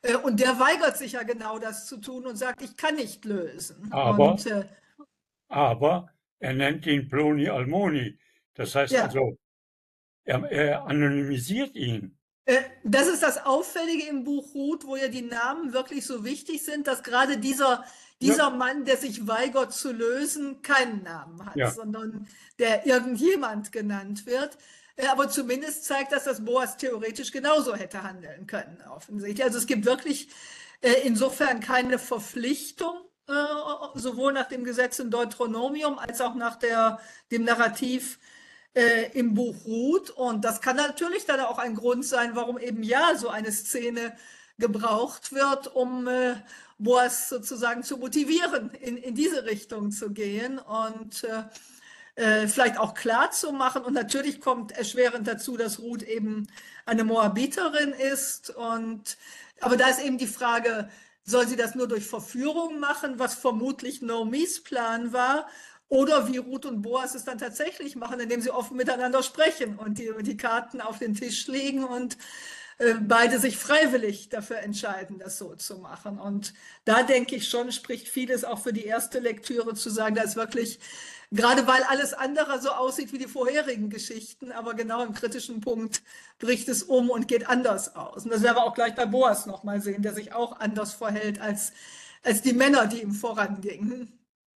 Und der weigert sich ja genau das zu tun und sagt, ich kann nicht lösen. Aber, Und aber er nennt ihn Ploni Almoni. Das heißt ja, also, er anonymisiert ihn. das ist das Auffällige im Buch Ruth, wo ja die Namen wirklich so wichtig sind, dass gerade dieser Ja, Mann, der sich weigert zu lösen, keinen Namen hat, ja, sondern der irgendjemand genannt wird. Aber zumindest zeigt das, dass Boas theoretisch genauso hätte handeln können, offensichtlich. Also es gibt wirklich insofern keine Verpflichtung, sowohl nach dem Gesetz im Deuteronomium als auch nach dem Narrativ im Buch Ruth. Und das kann natürlich dann auch ein Grund sein, warum eben ja so eine Szene gebraucht wird, um Boas sozusagen zu motivieren, in diese Richtung zu gehen und vielleicht auch klar zu machen. Und natürlich kommt erschwerend dazu, dass Ruth eben eine Moabiterin ist. Aber da ist eben die Frage, soll sie das nur durch Verführung machen, was vermutlich Naomis Plan war, oder wie Ruth und Boas es dann tatsächlich machen, indem sie offen miteinander sprechen und die Karten auf den Tisch legen und beide sich freiwillig dafür entscheiden, das so zu machen. Und da denke ich schon, spricht vieles auch für die erste Lektüre zu sagen, da ist wirklich, gerade weil alles andere so aussieht wie die vorherigen Geschichten, aber genau im kritischen Punkt bricht es um und geht anders aus. Und das werden wir auch gleich bei Boas nochmal sehen, der sich auch anders verhält als die Männer, die ihm vorangingen.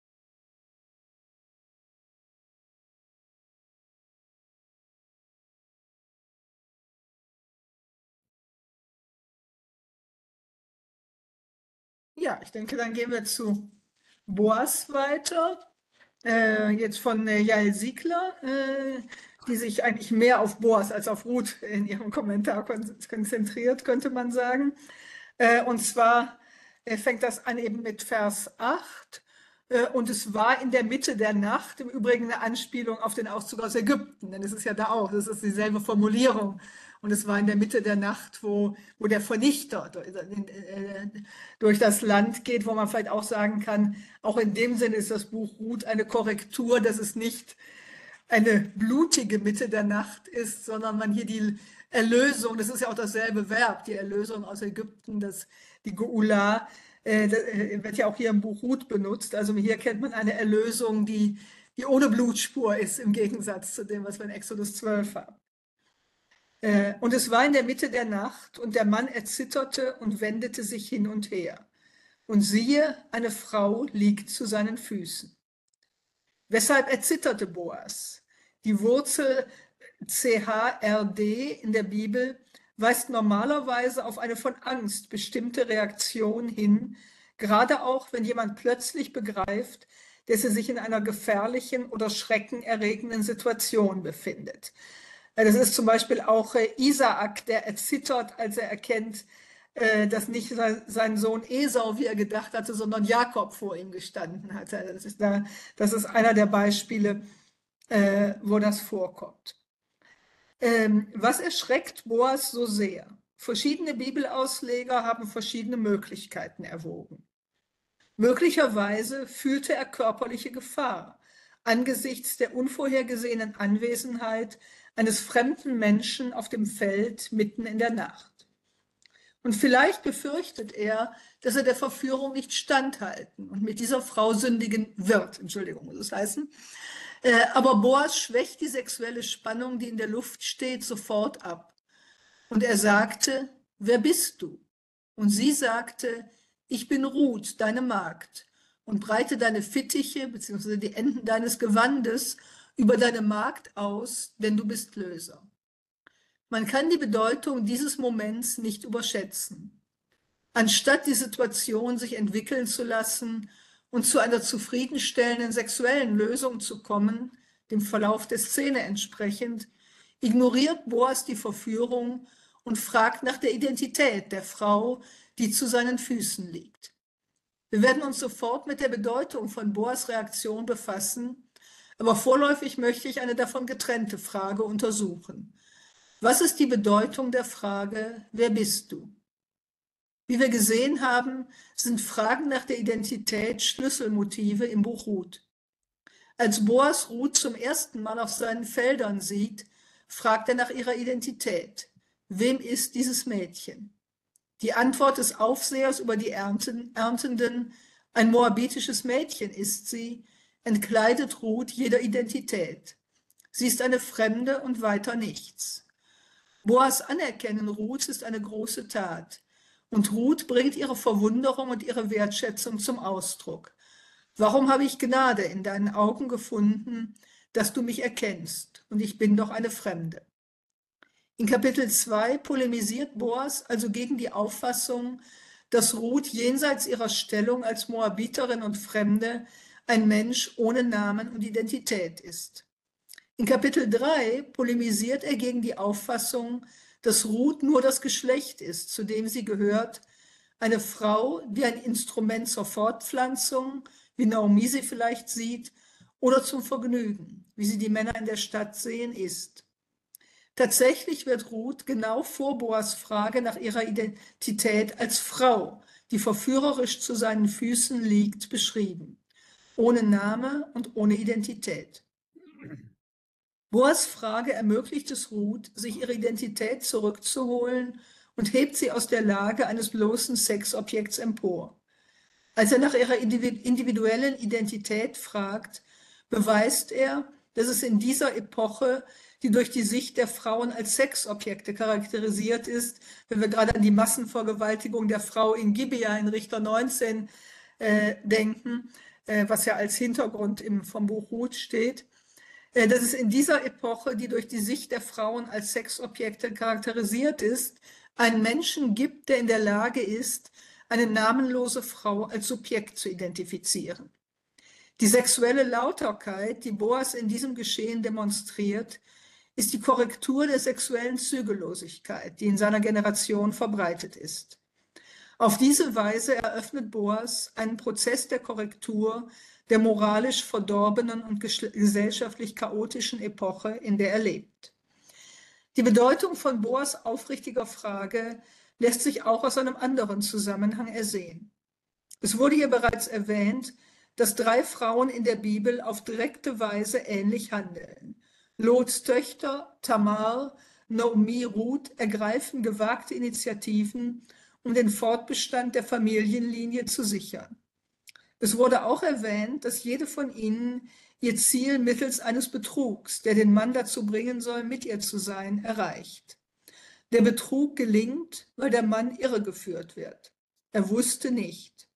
Ja, ich denke, dann gehen wir zu Boas weiter. Jetzt von Jael Siegler, die sich eigentlich mehr auf Boas als auf Ruth in ihrem Kommentar konzentriert, könnte man sagen. Und zwar fängt das an eben mit Vers 8. Und es war in der Mitte der Nacht, im Übrigen eine Anspielung auf den Auszug aus Ägypten, denn es ist ja da auch, das ist dieselbe Formulierung. Und es war in der Mitte der Nacht, wo der Vernichter durch das Land geht, wo man vielleicht auch sagen kann, auch in dem Sinne ist das Buch Ruth eine Korrektur, dass es nicht eine blutige Mitte der Nacht ist, sondern man hier die Erlösung, das ist ja auch dasselbe Verb, die Erlösung aus Ägypten, die Geula, wird ja auch hier im Buch Ruth benutzt. Also hier kennt man eine Erlösung, die ohne Blutspur ist, im Gegensatz zu dem, was wir in Exodus 12 haben. Und es war in der Mitte der Nacht, und der Mann erzitterte und wendete sich hin und her. Und siehe, eine Frau liegt zu seinen Füßen. Weshalb erzitterte Boas? Die Wurzel CHRD in der Bibel weist normalerweise auf eine von Angst bestimmte Reaktion hin, gerade auch, wenn jemand plötzlich begreift, dass er sich in einer gefährlichen oder schreckenerregenden Situation befindet. Das ist zum Beispiel auch Isaak, der erzittert, als er erkennt, dass nicht sein Sohn Esau, wie er gedacht hatte, sondern Jakob vor ihm gestanden hatte. Das ist einer der Beispiele, wo das vorkommt. Was erschreckt Boas so sehr? Verschiedene Bibelausleger haben verschiedene Möglichkeiten erwogen. Möglicherweise fühlte er körperliche Gefahr angesichts der unvorhergesehenen Anwesenheit eines fremden Menschen auf dem Feld mitten in der Nacht. Und vielleicht befürchtet er, dass er der Verführung nicht standhalten und mit dieser Frau sündigen wird. Entschuldigung, muss es heißen. Aber Boas schwächt die sexuelle Spannung, die in der Luft steht, sofort ab. Und er sagte, wer bist du? Und sie sagte, ich bin Ruth, deine Magd, und breite deine Fittiche bzw. die Enden deines Gewandes über deine Magd aus, denn du bist Löser. Man kann die Bedeutung dieses Moments nicht überschätzen. Anstatt die Situation sich entwickeln zu lassen und zu einer zufriedenstellenden sexuellen Lösung zu kommen, dem Verlauf der Szene entsprechend, ignoriert Boas die Verführung und fragt nach der Identität der Frau, die zu seinen Füßen liegt. Wir werden uns sofort mit der Bedeutung von Boas Reaktion befassen, aber vorläufig möchte ich eine davon getrennte Frage untersuchen. Was ist die Bedeutung der Frage, wer bist du? Wie wir gesehen haben, sind Fragen nach der Identität Schlüsselmotive im Buch Ruth. Als Boas Ruth zum ersten Mal auf seinen Feldern sieht, fragt er nach ihrer Identität. Wem ist dieses Mädchen? Die Antwort des Aufsehers über die Erntenden, ein moabitisches Mädchen ist sie, entkleidet Ruth jeder Identität. Sie ist eine Fremde und weiter nichts. Boas Anerkennen Ruths ist eine große Tat. Und Ruth bringt ihre Verwunderung und ihre Wertschätzung zum Ausdruck. Warum habe ich Gnade in deinen Augen gefunden, dass du mich erkennst, und ich bin doch eine Fremde? In Kapitel 2 polemisiert Boas also gegen die Auffassung, dass Ruth jenseits ihrer Stellung als Moabiterin und Fremde ein Mensch ohne Namen und Identität ist. In Kapitel 3 polemisiert er gegen die Auffassung, dass Ruth nur das Geschlecht ist, zu dem sie gehört, eine Frau, die ein Instrument zur Fortpflanzung, wie Naomi sie vielleicht sieht, oder zum Vergnügen, wie sie die Männer in der Stadt sehen, ist. Tatsächlich wird Ruth genau vor Boas Frage nach ihrer Identität als Frau, die verführerisch zu seinen Füßen liegt, beschrieben. Ohne Name und ohne Identität. Boas Frage ermöglicht es Ruth, sich ihre Identität zurückzuholen und hebt sie aus der Lage eines bloßen Sexobjekts empor. Als er nach ihrer individuellen Identität fragt, beweist er, dass es in dieser Epoche, die durch die Sicht der Frauen als Sexobjekte charakterisiert ist, wenn wir gerade an die Massenvergewaltigung der Frau in Gibea in Richter 19 denken, was ja als Hintergrund vom Buch Ruth steht, dass es in dieser Epoche, die durch die Sicht der Frauen als Sexobjekte charakterisiert ist, einen Menschen gibt, der in der Lage ist, eine namenlose Frau als Subjekt zu identifizieren. Die sexuelle Lauterkeit, die Boas in diesem Geschehen demonstriert, ist die Korrektur der sexuellen Zügellosigkeit, die in seiner Generation verbreitet ist. Auf diese Weise eröffnet Boas einen Prozess der Korrektur der moralisch verdorbenen und gesellschaftlich chaotischen Epoche, in der er lebt. Die Bedeutung von Boas aufrichtiger Frage lässt sich auch aus einem anderen Zusammenhang ersehen. Es wurde hier bereits erwähnt, dass 3 Frauen in der Bibel auf direkte Weise ähnlich handeln. Lots Töchter, Tamar, Naomi, Ruth ergreifen gewagte Initiativen, um den Fortbestand der Familienlinie zu sichern. Es wurde auch erwähnt, dass jede von ihnen ihr Ziel mittels eines Betrugs, der den Mann dazu bringen soll, mit ihr zu sein, erreicht. Der Betrug gelingt, weil der Mann irregeführt wird. Er wusste nicht.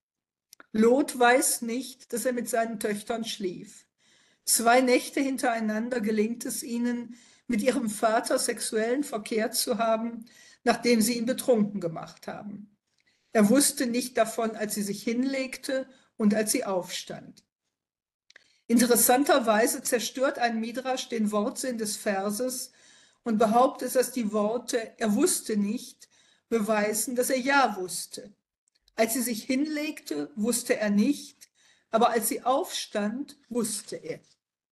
Lot weiß nicht, dass er mit seinen Töchtern schlief. 2 Nächte hintereinander gelingt es ihnen, mit ihrem Vater sexuellen Verkehr zu haben, nachdem sie ihn betrunken gemacht haben. Er wusste nicht davon, als sie sich hinlegte und als sie aufstand. Interessanterweise zerstört ein Midrasch den Wortsinn des Verses und behauptet, dass die Worte "er wusste nicht" beweisen, dass er ja wusste. Als sie sich hinlegte, wusste er nicht, aber als sie aufstand, wusste er.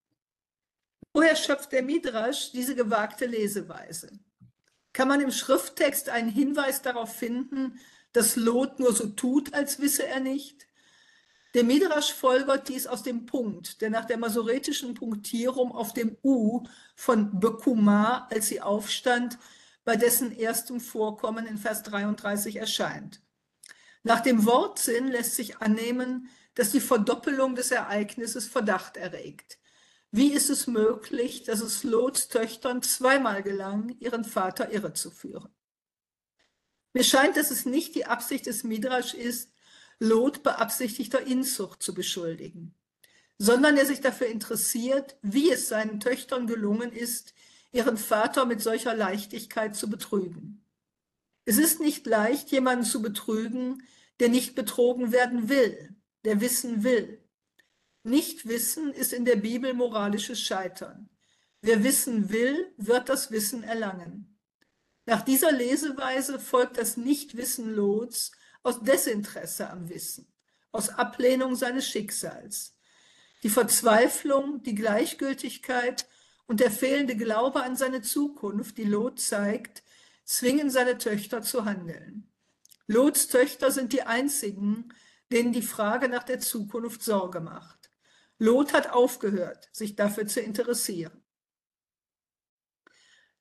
Woher schöpft der Midrasch diese gewagte Leseweise? Kann man im Schrifttext einen Hinweis darauf finden, dass Lot nur so tut, als wisse er nicht? Der Midrasch folgert dies aus dem Punkt, der nach der masoretischen Punktierung auf dem U von Bekuma, als sie aufstand, bei dessen erstem Vorkommen in Vers 33 erscheint. Nach dem Wortsinn lässt sich annehmen, dass die Verdoppelung des Ereignisses Verdacht erregt. Wie ist es möglich, dass es Lots Töchtern 2-mal gelang, ihren Vater irrezuführen? Mir scheint, dass es nicht die Absicht des Midrasch ist, Lot beabsichtigter Inzucht zu beschuldigen, sondern er sich dafür interessiert, wie es seinen Töchtern gelungen ist, ihren Vater mit solcher Leichtigkeit zu betrügen. Es ist nicht leicht, jemanden zu betrügen, der nicht betrogen werden will, der wissen will. Nichtwissen ist in der Bibel moralisches Scheitern. Wer wissen will, wird das Wissen erlangen. Nach dieser Leseweise folgt das Nichtwissen Lots aus Desinteresse am Wissen, aus Ablehnung seines Schicksals. Die Verzweiflung, die Gleichgültigkeit und der fehlende Glaube an seine Zukunft, die Lot zeigt, zwingen seine Töchter zu handeln. Lots Töchter sind die einzigen, denen die Frage nach der Zukunft Sorge macht. Lot hat aufgehört, sich dafür zu interessieren.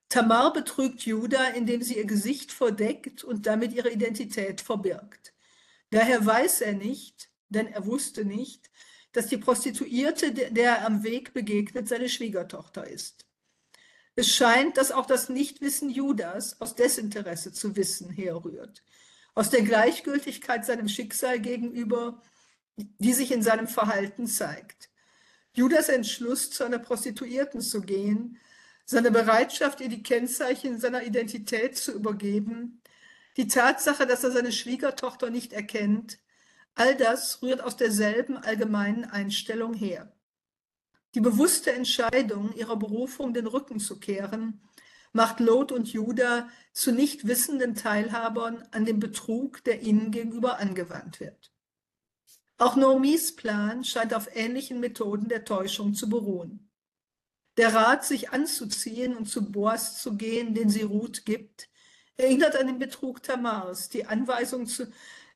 Tamar betrügt Juda, indem sie ihr Gesicht verdeckt und damit ihre Identität verbirgt. Daher weiß er nicht, denn er wusste nicht, dass die Prostituierte, der er am Weg begegnet, seine Schwiegertochter ist. Es scheint, dass auch das Nichtwissen Judas aus Desinteresse zu wissen herrührt, aus der Gleichgültigkeit seinem Schicksal gegenüber, die sich in seinem Verhalten zeigt. Judas Entschluss, zu einer Prostituierten zu gehen, seine Bereitschaft, ihr die Kennzeichen seiner Identität zu übergeben, die Tatsache, dass er seine Schwiegertochter nicht erkennt, all das rührt aus derselben allgemeinen Einstellung her. Die bewusste Entscheidung, ihrer Berufung den Rücken zu kehren, macht Lot und Juda zu nicht wissenden Teilhabern an dem Betrug, der ihnen gegenüber angewandt wird. Auch Naomis Plan scheint auf ähnlichen Methoden der Täuschung zu beruhen. Der Rat, sich anzuziehen und zu Boas zu gehen, den sie Ruth gibt, erinnert an den Betrug Tamars. Die Anweisung zu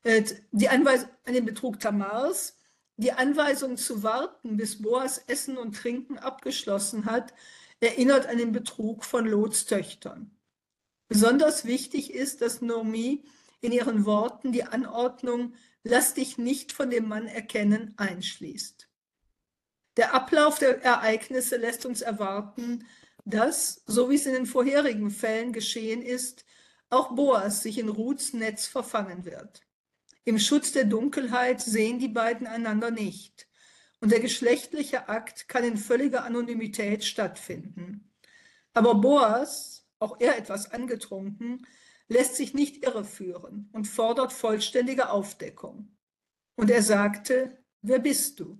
warten, bis Boas Essen und Trinken abgeschlossen hat, erinnert an den Betrug von Lots Töchtern. Besonders wichtig ist, dass Naomi in ihren Worten die Anordnung „Lass dich nicht von dem Mann erkennen" einschließt. Der Ablauf der Ereignisse lässt uns erwarten, dass, so wie es in den vorherigen Fällen geschehen ist, auch Boas sich in Ruths Netz verfangen wird. Im Schutz der Dunkelheit sehen die beiden einander nicht, und der geschlechtliche Akt kann in völliger Anonymität stattfinden. Aber Boas, auch er etwas angetrunken, lässt sich nicht irreführen und fordert vollständige Aufdeckung. Und er sagte: „Wer bist du?"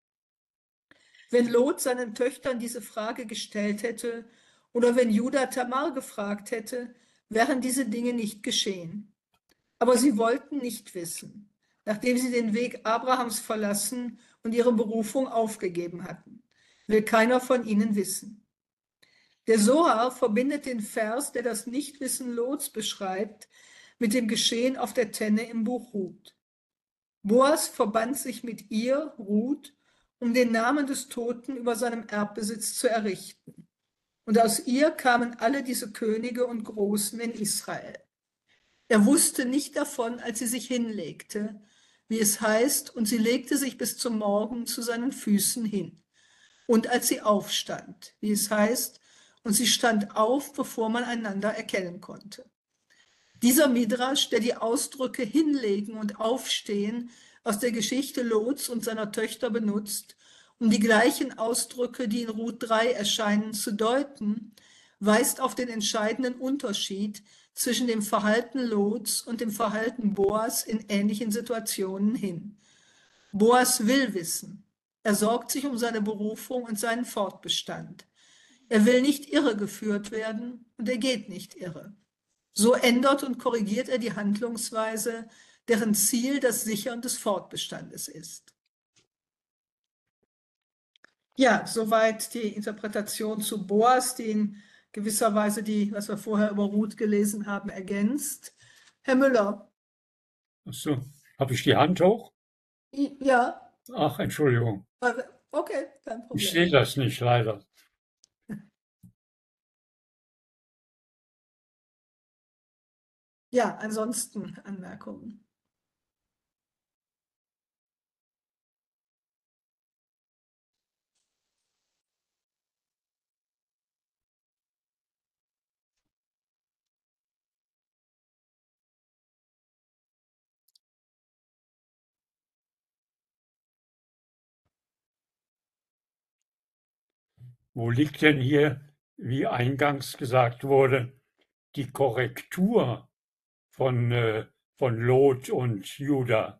Wenn Lot seinen Töchtern diese Frage gestellt hätte oder wenn Juda Tamar gefragt hätte, wären diese Dinge nicht geschehen. Aber sie wollten nicht wissen, nachdem sie den Weg Abrahams verlassen und ihre Berufung aufgegeben hatten. Will keiner von ihnen wissen. Der Sohar verbindet den Vers, der das Nichtwissen Lots beschreibt, mit dem Geschehen auf der Tenne im Buch Ruth. Boas verband sich mit ihr, Ruth, um den Namen des Toten über seinem Erbbesitz zu errichten. Und aus ihr kamen alle diese Könige und Großen in Israel. Er wusste nicht davon, als sie sich hinlegte, wie es heißt, und sie legte sich bis zum Morgen zu seinen Füßen hin. Und als sie aufstand, wie es heißt, und sie stand auf, bevor man einander erkennen konnte. Dieser Midrasch, der die Ausdrücke hinlegen und aufstehen aus der Geschichte Lots und seiner Töchter benutzt, um die gleichen Ausdrücke, die in Ruth 3 erscheinen, zu deuten, weist auf den entscheidenden Unterschied zwischen dem Verhalten Lots und dem Verhalten Boas in ähnlichen Situationen hin. Boas will wissen. Er sorgt sich um seine Berufung und seinen Fortbestand. Er will nicht irregeführt werden und er geht nicht irre. So ändert und korrigiert er die Handlungsweise, deren Ziel das Sichern des Fortbestandes ist. Ja, soweit die Interpretation zu Boas, die in gewisser Weise was wir vorher über Ruth gelesen haben, ergänzt. Herr Müller. Ach so, habe ich die Hand hoch? Ja. Ach, Entschuldigung. Okay, kein Problem. Ich sehe das nicht, leider. Ja, ansonsten Anmerkungen. Wo liegt denn hier, wie eingangs gesagt wurde, die Korrektur von Lot und Juda?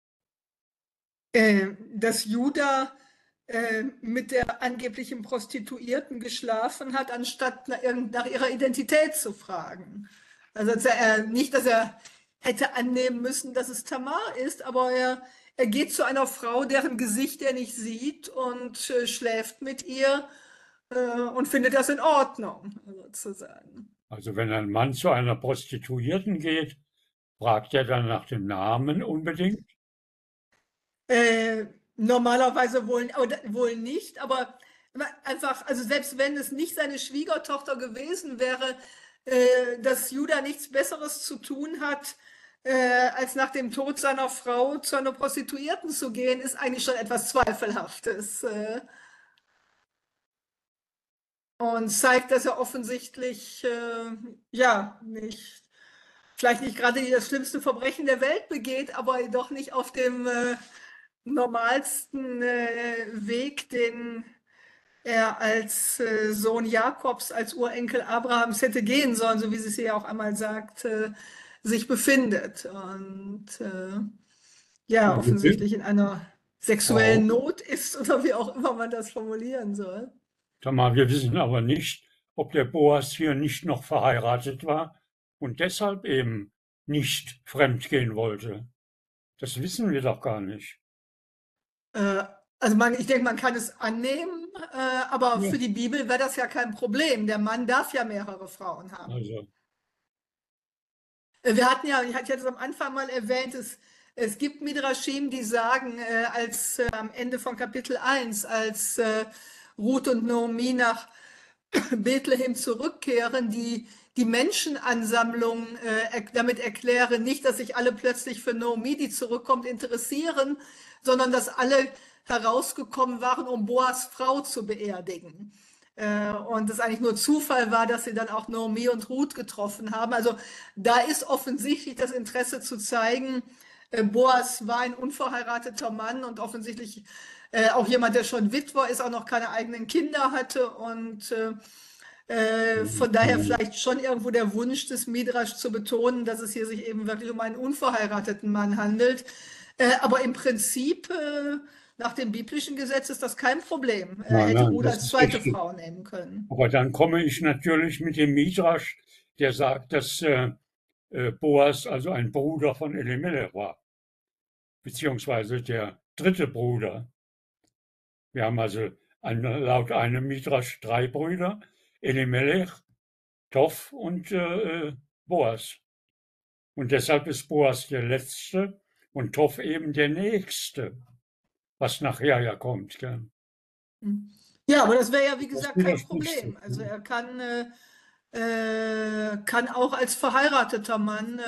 Dass Juda mit der angeblichen Prostituierten geschlafen hat, anstatt nach ihrer Identität zu fragen. Also nicht, dass er hätte annehmen müssen, dass es Tamar ist, aber er geht zu einer Frau, deren Gesicht er nicht sieht, und schläft mit ihr und findet das in Ordnung, sozusagen. Also wenn ein Mann zu einer Prostituierten geht, fragt er dann nach dem Namen unbedingt? Normalerweise wohl nicht, aber Einfach, also selbst wenn es nicht seine Schwiegertochter gewesen wäre, dass Judah nichts Besseres zu tun hat, als nach dem Tod seiner Frau zu einer Prostituierten zu gehen, ist eigentlich schon etwas Zweifelhaftes. Und zeigt, dass er offensichtlich ja vielleicht nicht gerade das schlimmste Verbrechen der Welt begeht, aber doch nicht auf dem normalsten Weg, den er als Sohn Jakobs, als Urenkel Abrahams hätte gehen sollen, so wie sie es hier auch einmal sagt, sich befindet. Und ja, offensichtlich in einer sexuellen Not ist oder wie auch immer man das formulieren soll. Tamar, wir wissen aber nicht, ob der Boas hier nicht noch verheiratet war und deshalb eben nicht fremdgehen wollte. Das wissen wir doch gar nicht. Also ich denke, man kann es annehmen, aber für die Bibel wäre das ja kein Problem. Der Mann darf ja mehrere Frauen haben. Also, Wir hatten ja, ich hatte es am Anfang mal erwähnt, es gibt Midrashim, die sagen, am Ende von Kapitel 1, als Ruth und Naomi nach Bethlehem zurückkehren, die Menschenansammlung damit erklären, nicht, dass sich alle plötzlich für Naomi, die zurückkommt, interessieren, sondern dass alle herausgekommen waren, um Boas Frau zu beerdigen. Und es eigentlich nur Zufall war, dass sie dann auch Naomi und Ruth getroffen haben. Also da ist offensichtlich das Interesse zu zeigen, Boas war ein unverheirateter Mann und offensichtlich auch jemand, der schon Witwer ist, auch noch keine eigenen Kinder hatte und von daher vielleicht schon irgendwo der Wunsch des Midrash zu betonen, dass es hier sich eben wirklich um einen unverheirateten Mann handelt. Aber im Prinzip, nach dem biblischen Gesetz ist das kein Problem. Er hätte Ruth als zweite Frau nehmen können. Aber dann komme ich natürlich mit dem Midrash, der sagt, dass Boas also ein Bruder von Elimelech war, beziehungsweise der dritte Bruder. Wir haben also laut einem Midrash 3 Brüder, Elimelech, Tof und Boas. Und deshalb ist Boas der Letzte und Tof eben der Nächste, was nachher ja kommt. Gell? Ja, aber das wäre ja, wie gesagt, kein Problem. Also er kann auch als verheirateter Mann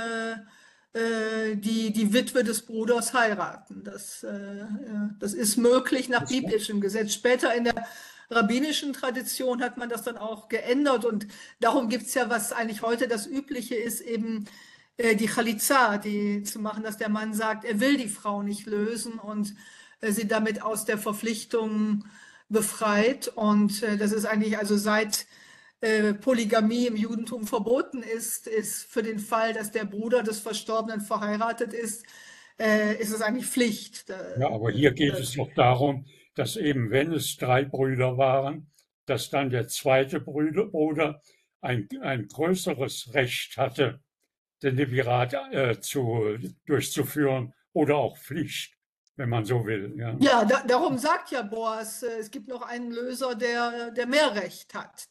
die Witwe des Bruders heiraten. Das ist möglich nach biblischem Gesetz. Später in der rabbinischen Tradition hat man das dann auch geändert und darum gibt es ja, was eigentlich heute das Übliche ist, eben die Chalitza, die zu machen, dass der Mann sagt, er will die Frau nicht lösen und sie damit aus der Verpflichtung befreit. Und das ist eigentlich also seit Polygamie im Judentum verboten ist für den Fall, dass der Bruder des Verstorbenen verheiratet ist es eigentlich Pflicht. Ja, aber hier geht es doch darum, dass eben, wenn es 3 Brüder waren, dass dann der zweite Bruder ein größeres Recht hatte, den Levirat durchzuführen oder auch Pflicht, wenn man so will. Ja, darum sagt ja Boas, es gibt noch einen Löser, der mehr Recht hat.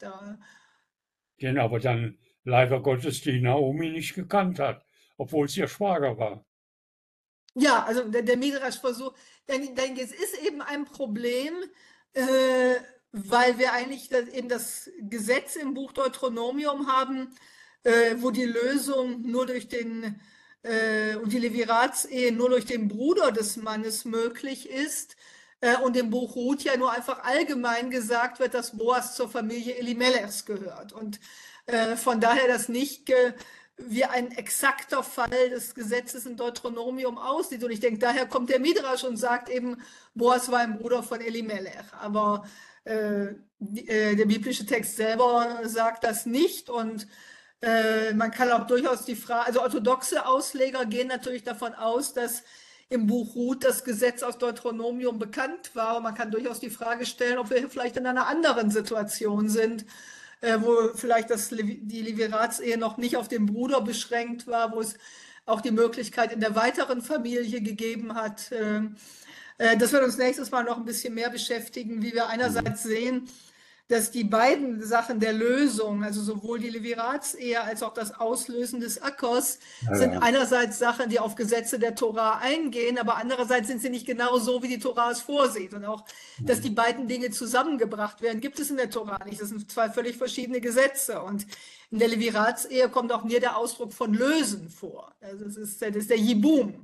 Den aber dann leider Gottes die Naomi nicht gekannt hat, obwohl es ihr Schwager war. Ja, also der Midrash versucht, denn es ist eben ein Problem, weil wir eigentlich eben das Gesetz im Buch Deuteronomium haben, wo die Lösung nur durch und die Leviratsehe nur durch den Bruder des Mannes möglich ist. Und im Buch Ruth ja nur einfach allgemein gesagt wird, dass Boas zur Familie Elimelechs gehört. Und von daher das nicht wie ein exakter Fall des Gesetzes in Deuteronomium aussieht. Und ich denke, daher kommt der Midrash und sagt eben, Boas war ein Bruder von Elimelech. Aber der biblische Text selber sagt das nicht. Und man kann auch durchaus die Frage, also orthodoxe Ausleger gehen natürlich davon aus, dass im Buch Ruth das Gesetz aus Deuteronomium bekannt war. Und man kann durchaus die Frage stellen, ob wir vielleicht in einer anderen Situation sind, wo vielleicht die Leviratsehe noch nicht auf den Bruder beschränkt war, wo es auch die Möglichkeit in der weiteren Familie gegeben hat. Das wird uns nächstes Mal noch ein bisschen mehr beschäftigen, wie wir einerseits sehen, dass die beiden Sachen der Lösung, also sowohl die Leviratsehe als auch das Auslösen des Akkos, sind einerseits Sachen, die auf Gesetze der Tora eingehen, aber andererseits sind sie nicht genau so, wie die Tora es vorsieht. Und auch, dass die beiden Dinge zusammengebracht werden, gibt es in der Tora nicht. Das sind zwei völlig verschiedene Gesetze. Und in der Leviratsehe kommt auch nie der Ausdruck von Lösen vor. Also das ist der Yibum.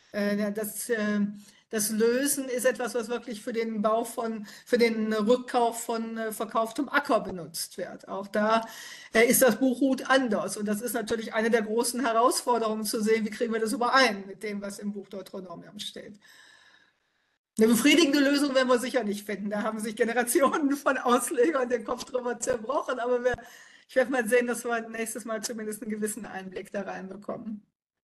Das Lösen ist etwas, was wirklich für den Rückkauf von verkauftem Acker benutzt wird. Auch da ist das Buch Ruth anders. Und das ist natürlich eine der großen Herausforderungen zu sehen, wie kriegen wir das überein mit dem, was im Buch Deuteronomium steht. Eine befriedigende Lösung werden wir sicher nicht finden. Da haben sich Generationen von Auslegern den Kopf drüber zerbrochen. Aber ich werde mal sehen, dass wir nächstes Mal zumindest einen gewissen Einblick da reinbekommen.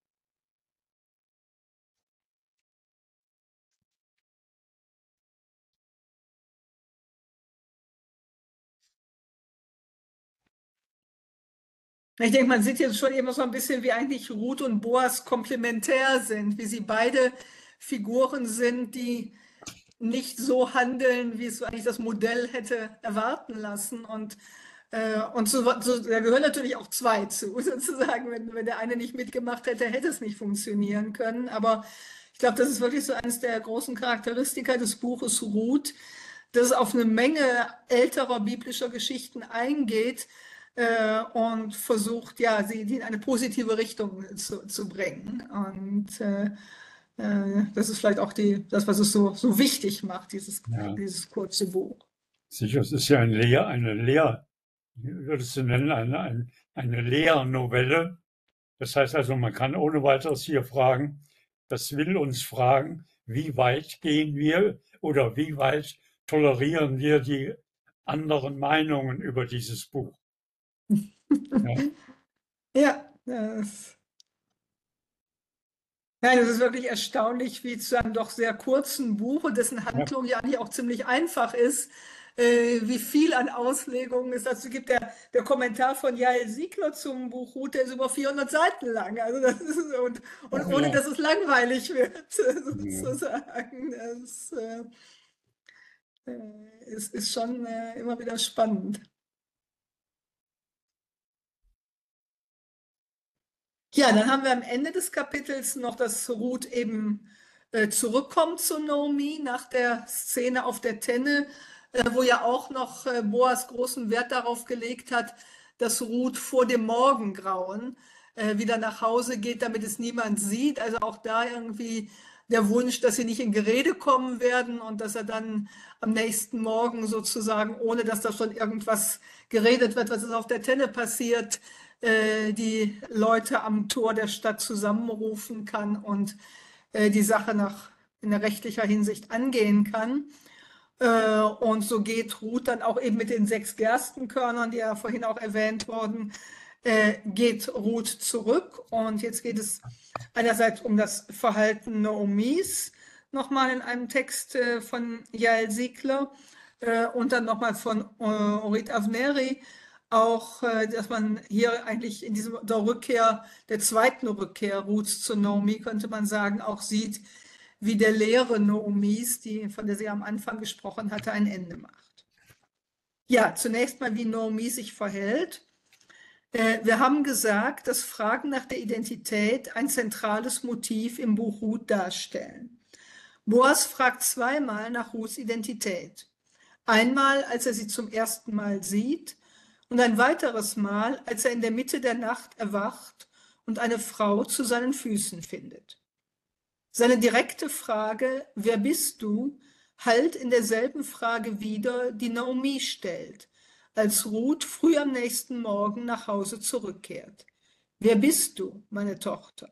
Ich denke, man sieht jetzt schon eben so ein bisschen, wie eigentlich Ruth und Boas komplementär sind, wie sie beide Figuren sind, die nicht so handeln, wie es eigentlich das Modell hätte erwarten lassen. Und da gehören natürlich auch zwei zu, sozusagen. Wenn der eine nicht mitgemacht hätte, hätte es nicht funktionieren können. Aber ich glaube, das ist wirklich so eines der großen Charakteristika des Buches Ruth, dass es auf eine Menge älterer biblischer Geschichten eingeht, und versucht, ja, sie in eine positive Richtung zu bringen. Und das ist vielleicht auch das, was es so wichtig macht, dieses kurze Buch. Sicher, es ist ja würdest du nennen, eine Lehrnovelle. Das heißt also, man kann ohne weiteres hier fragen, das will uns fragen, wie weit gehen wir oder wie weit tolerieren wir die anderen Meinungen über dieses Buch? Ja, das ist wirklich erstaunlich, wie zu einem doch sehr kurzen Buch, dessen Handlung ja eigentlich auch ziemlich einfach ist, wie viel an Auslegungen es dazu gibt. Der Kommentar von Jael Siegler zum Buch Ruth, der ist über 400 Seiten lang. Also das ist, und ohne, dass es langweilig wird, sozusagen. Das ist schon immer wieder spannend. Ja, dann haben wir am Ende des Kapitels noch, dass Ruth eben zurückkommt zu Naomi nach der Szene auf der Tenne, wo ja auch noch Boas großen Wert darauf gelegt hat, dass Ruth vor dem Morgengrauen wieder nach Hause geht, damit es niemand sieht. Also auch da irgendwie der Wunsch, dass sie nicht in Gerede kommen werden und dass er dann am nächsten Morgen sozusagen, ohne dass da schon irgendwas geredet wird, was ist auf der Tenne passiert, die Leute am Tor der Stadt zusammenrufen kann und die Sache in rechtlicher Hinsicht angehen kann. Und so geht Ruth dann auch eben mit den 6 Gerstenkörnern, die ja vorhin auch erwähnt wurden, geht Ruth zurück. Und jetzt geht es einerseits um das Verhalten Naomis, nochmal in einem Text von Jael Siegler und dann nochmal von Orit Avneri, auch, dass man hier eigentlich in der zweiten Rückkehr Ruths zu Naomi, könnte man sagen, auch sieht, wie der Lehre Naomis, von der sie am Anfang gesprochen hatte, ein Ende macht. Ja, zunächst mal, wie Naomi sich verhält. Wir haben gesagt, dass Fragen nach der Identität ein zentrales Motiv im Buch Ruth darstellen. Boas fragt zweimal nach Ruths Identität. Einmal, als er sie zum ersten Mal sieht, und ein weiteres Mal, als er in der Mitte der Nacht erwacht und eine Frau zu seinen Füßen findet. Seine direkte Frage, wer bist du, hallt in derselben Frage wieder, die Naomi stellt, als Ruth früh am nächsten Morgen nach Hause zurückkehrt. Wer bist du, meine Tochter?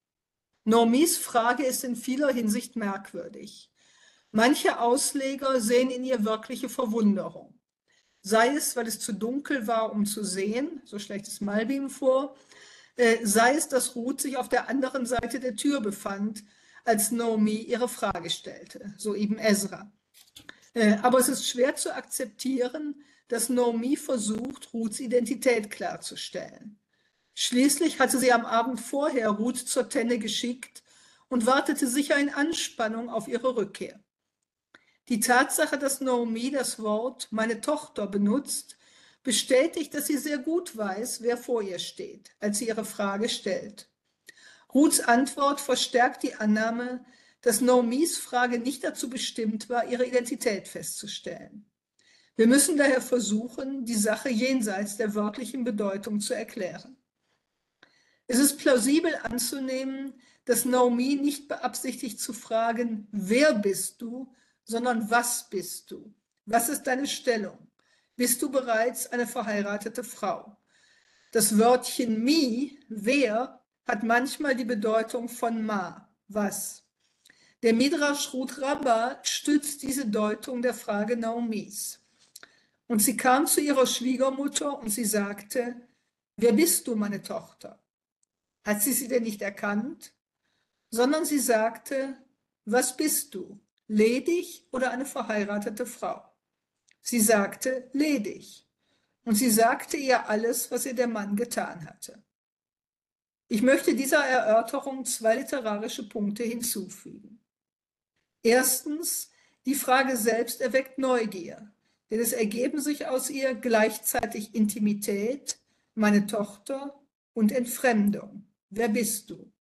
Naomis Frage ist in vieler Hinsicht merkwürdig. Manche Ausleger sehen in ihr wirkliche Verwunderung. Sei es, weil es zu dunkel war, um zu sehen, so schlägt es Malbim vor, sei es, dass Ruth sich auf der anderen Seite der Tür befand, als Naomi ihre Frage stellte, so eben Ezra. Aber es ist schwer zu akzeptieren, dass Naomi versucht, Ruths Identität klarzustellen. Schließlich hatte sie am Abend vorher Ruth zur Tenne geschickt und wartete sicher in Anspannung auf ihre Rückkehr. Die Tatsache, dass Naomi das Wort meine Tochter benutzt, bestätigt, dass sie sehr gut weiß, wer vor ihr steht, als sie ihre Frage stellt. Ruths Antwort verstärkt die Annahme, dass Naomis Frage nicht dazu bestimmt war, ihre Identität festzustellen. Wir müssen daher versuchen, die Sache jenseits der wörtlichen Bedeutung zu erklären. Es ist plausibel anzunehmen, dass Naomi nicht beabsichtigt zu fragen, wer bist du, sondern was bist du? Was ist deine Stellung? Bist du bereits eine verheiratete Frau? Das Wörtchen mi, wer, hat manchmal die Bedeutung von ma, was. Der Midrash Ruth Rabbah stützt diese Deutung der Frage Naomis. Und sie kam zu ihrer Schwiegermutter und sie sagte, wer bist du, meine Tochter? Hat sie denn nicht erkannt? Sondern sie sagte, was bist du, ledig oder eine verheiratete Frau? Sie sagte, ledig. Und sie sagte ihr alles, was ihr der Mann getan hatte. Ich möchte dieser Erörterung 2 literarische Punkte hinzufügen. Erstens, die Frage selbst erweckt Neugier, denn es ergeben sich aus ihr gleichzeitig Intimität, meine Tochter, und Entfremdung. Wer bist du?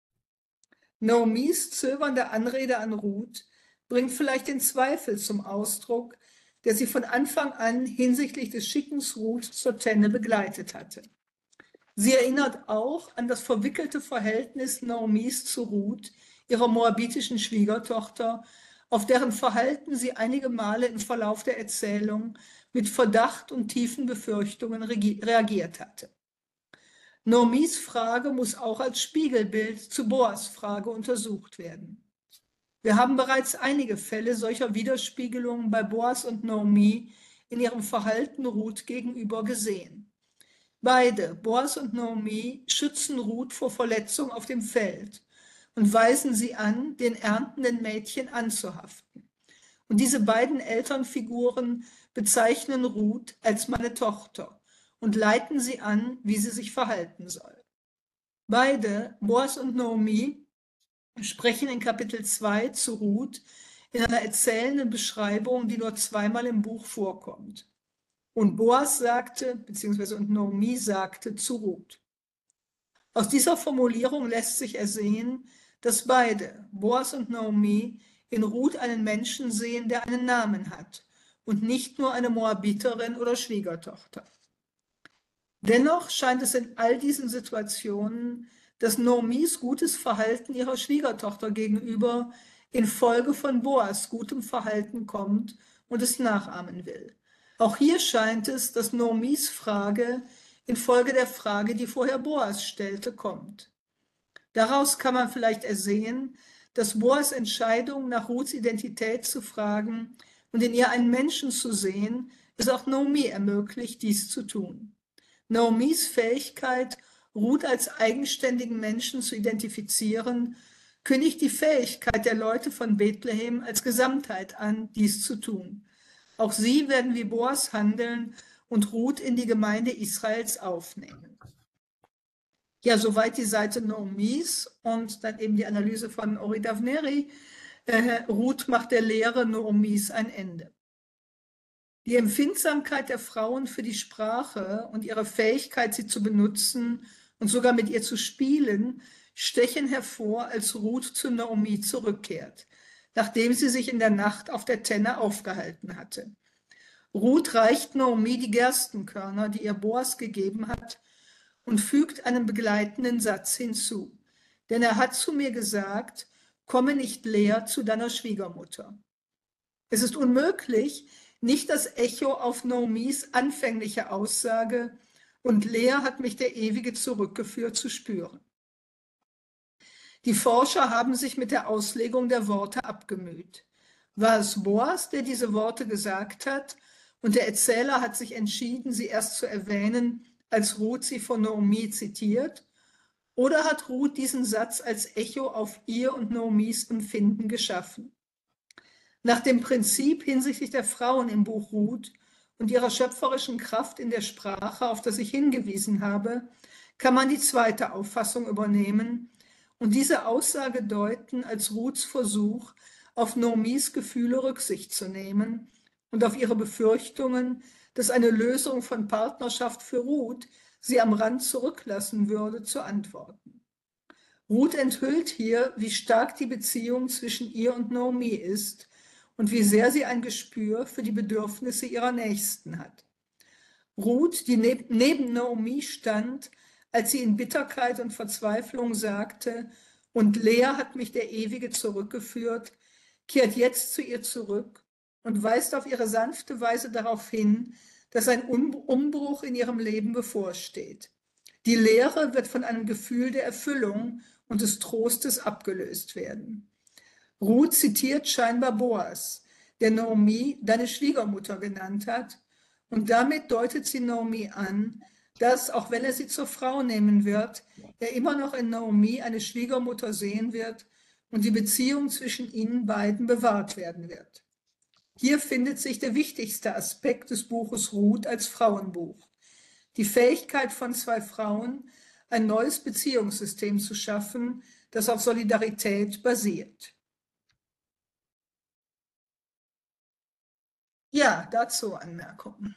Naomis zögernde Anrede an Ruth bringt vielleicht den Zweifel zum Ausdruck, der sie von Anfang an hinsichtlich des Schickens Ruth zur Tenne begleitet hatte. Sie erinnert auch an das verwickelte Verhältnis Naomis zu Ruth, ihrer moabitischen Schwiegertochter, auf deren Verhalten sie einige Male im Verlauf der Erzählung mit Verdacht und tiefen Befürchtungen reagiert hatte. Naomis Frage muss auch als Spiegelbild zu Boas Frage untersucht werden. Wir haben bereits einige Fälle solcher Widerspiegelungen bei Boas und Naomi in ihrem Verhalten Ruth gegenüber gesehen. Beide, Boas und Naomi, schützen Ruth vor Verletzung auf dem Feld und weisen sie an, den erntenden Mädchen anzuhaften. Und diese beiden Elternfiguren bezeichnen Ruth als meine Tochter und leiten sie an, wie sie sich verhalten soll. Beide, Boas und Naomi, sprechen in Kapitel 2 zu Ruth in einer erzählenden Beschreibung, die nur zweimal im Buch vorkommt. Und Boas sagte, beziehungsweise und Naomi sagte zu Ruth. Aus dieser Formulierung lässt sich ersehen, dass beide, Boas und Naomi, in Ruth einen Menschen sehen, der einen Namen hat und nicht nur eine Moabiterin oder Schwiegertochter. Dennoch scheint es in all diesen Situationen, dass Naomis gutes Verhalten ihrer Schwiegertochter gegenüber infolge von Boas gutem Verhalten kommt und es nachahmen will. Auch hier scheint es, dass Naomis Frage infolge der Frage, die vorher Boas stellte, kommt. Daraus kann man vielleicht ersehen, dass Boas Entscheidung, nach Ruths Identität zu fragen und in ihr einen Menschen zu sehen, es auch Naomi ermöglicht, dies zu tun. Naomis Fähigkeit, Ruth als eigenständigen Menschen zu identifizieren, kündigt die Fähigkeit der Leute von Bethlehem als Gesamtheit an, dies zu tun. Auch sie werden wie Boas handeln und Ruth in die Gemeinde Israels aufnehmen. Ja, soweit die Seite Naomis und dann eben die Analyse von Ori Davneri. Ruth macht der Lehre Naomis ein Ende. Die Empfindsamkeit der Frauen für die Sprache und ihre Fähigkeit, sie zu benutzen und sogar mit ihr zu spielen, stechen hervor, als Ruth zu Naomi zurückkehrt, nachdem sie sich in der Nacht auf der Tenne aufgehalten hatte. Ruth reicht Naomi die Gerstenkörner, die ihr Boas gegeben hat, und fügt einen begleitenden Satz hinzu. Denn er hat zu mir gesagt, komme nicht leer zu deiner Schwiegermutter. Es ist unmöglich, nicht das Echo auf Naomis anfängliche Aussage, und leer hat mich der Ewige zurückgeführt, zu spüren. Die Forscher haben sich mit der Auslegung der Worte abgemüht. War es Boas, der diese Worte gesagt hat, und der Erzähler hat sich entschieden, sie erst zu erwähnen, als Ruth sie von Naomi zitiert? Oder hat Ruth diesen Satz als Echo auf ihr und Naomis Empfinden geschaffen? Nach dem Prinzip hinsichtlich der Frauen im Buch Ruth und ihrer schöpferischen Kraft in der Sprache, auf das ich hingewiesen habe, kann man die zweite Auffassung übernehmen und diese Aussage deuten als Ruths Versuch, auf Noomis Gefühle Rücksicht zu nehmen und auf ihre Befürchtungen, dass eine Lösung von Partnerschaft für Ruth sie am Rand zurücklassen würde, zu antworten. Ruth enthüllt hier, wie stark die Beziehung zwischen ihr und Naomi ist und wie sehr sie ein Gespür für die Bedürfnisse ihrer Nächsten hat. Ruth, die neben Naomi stand, als sie in Bitterkeit und Verzweiflung sagte, und Lea hat mich der Ewige zurückgeführt, kehrt jetzt zu ihr zurück und weist auf ihre sanfte Weise darauf hin, dass ein Umbruch in ihrem Leben bevorsteht. Die Leere wird von einem Gefühl der Erfüllung und des Trostes abgelöst werden. Ruth zitiert scheinbar Boas, der Naomi deine Schwiegermutter genannt hat, und damit deutet sie Naomi an, dass, auch wenn er sie zur Frau nehmen wird, er immer noch in Naomi eine Schwiegermutter sehen wird und die Beziehung zwischen ihnen beiden bewahrt werden wird. Hier findet sich der wichtigste Aspekt des Buches Ruth als Frauenbuch: die Fähigkeit von zwei Frauen, ein neues Beziehungssystem zu schaffen, das auf Solidarität basiert. Ja, dazu Anmerkungen.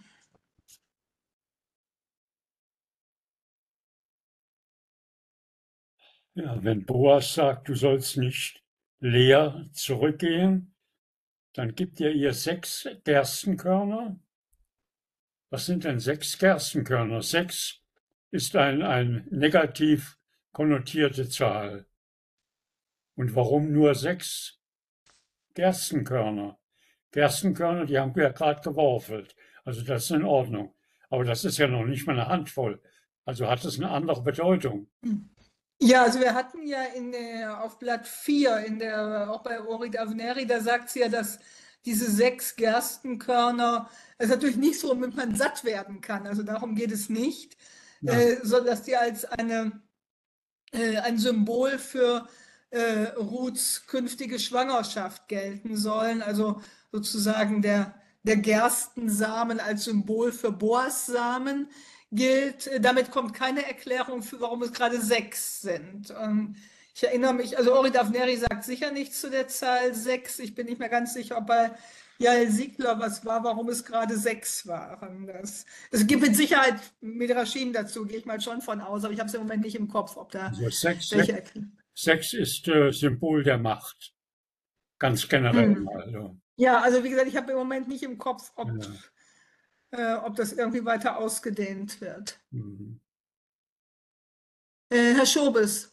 Ja, wenn Boas sagt, du sollst nicht leer zurückgehen, dann gibt er ihr 6 Gerstenkörner. Was sind denn 6 Gerstenkörner? 6 ist ein negativ konnotierte Zahl. Und warum nur 6 Gerstenkörner? Gerstenkörner, die haben wir ja gerade geworfelt. Also das ist in Ordnung. Aber das ist ja noch nicht mal eine Handvoll. Also hat es eine andere Bedeutung. Ja, also wir hatten ja auf Blatt 4, auch bei Orit Avneri, da sagt sie ja, dass diese 6 Gerstenkörner, es ist natürlich nicht so, womit man satt werden kann, also darum geht es nicht, sondern dass die als ein Symbol für Ruths künftige Schwangerschaft gelten sollen, also sozusagen der Gerstensamen als Symbol für Boas Samen gilt. Damit kommt keine Erklärung für, warum es gerade 6 sind. Ich erinnere mich, also Orit Avneri sagt sicher nichts zu der Zahl 6. Ich bin nicht mehr ganz sicher, ob bei Jael Siegler was war, warum es gerade 6 waren. Es gibt mit Sicherheit Midrashim dazu, gehe ich mal schon von aus, aber ich habe es im Moment nicht im Kopf, ob da Also 6 welche ist Symbol der Macht. Ganz generell mal. Ja, also wie gesagt, ich habe im Moment nicht im Kopf, ob das irgendwie weiter ausgedehnt wird. Herr Schobes.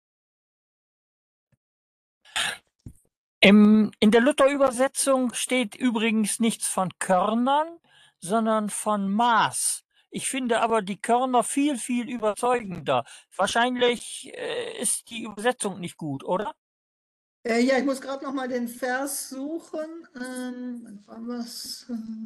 In der Luther-Übersetzung steht übrigens nichts von Körnern, sondern von Maß. Ich finde aber die Körner viel, viel überzeugender. Wahrscheinlich ist die Übersetzung nicht gut, oder? Ja, ich muss gerade noch mal den Vers suchen. War was?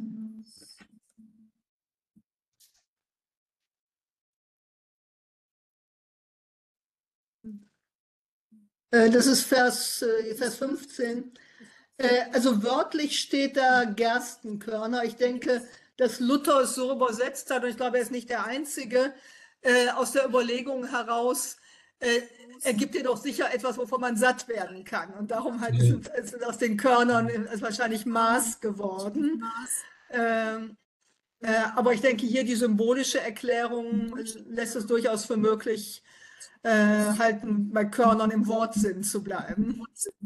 Das ist Vers 15. Also wörtlich steht da Gerstenkörner. Ich denke, dass Luther es so übersetzt hat, und ich glaube, er ist nicht der Einzige, aus der Überlegung heraus, ergibt ihr doch sicher etwas, wovon man satt werden kann. Und darum halt ist aus den Körnern ist wahrscheinlich Maß geworden. Aber ich denke, hier die symbolische Erklärung lässt es durchaus für möglich halten, bei Körnern im Wortsinn zu bleiben.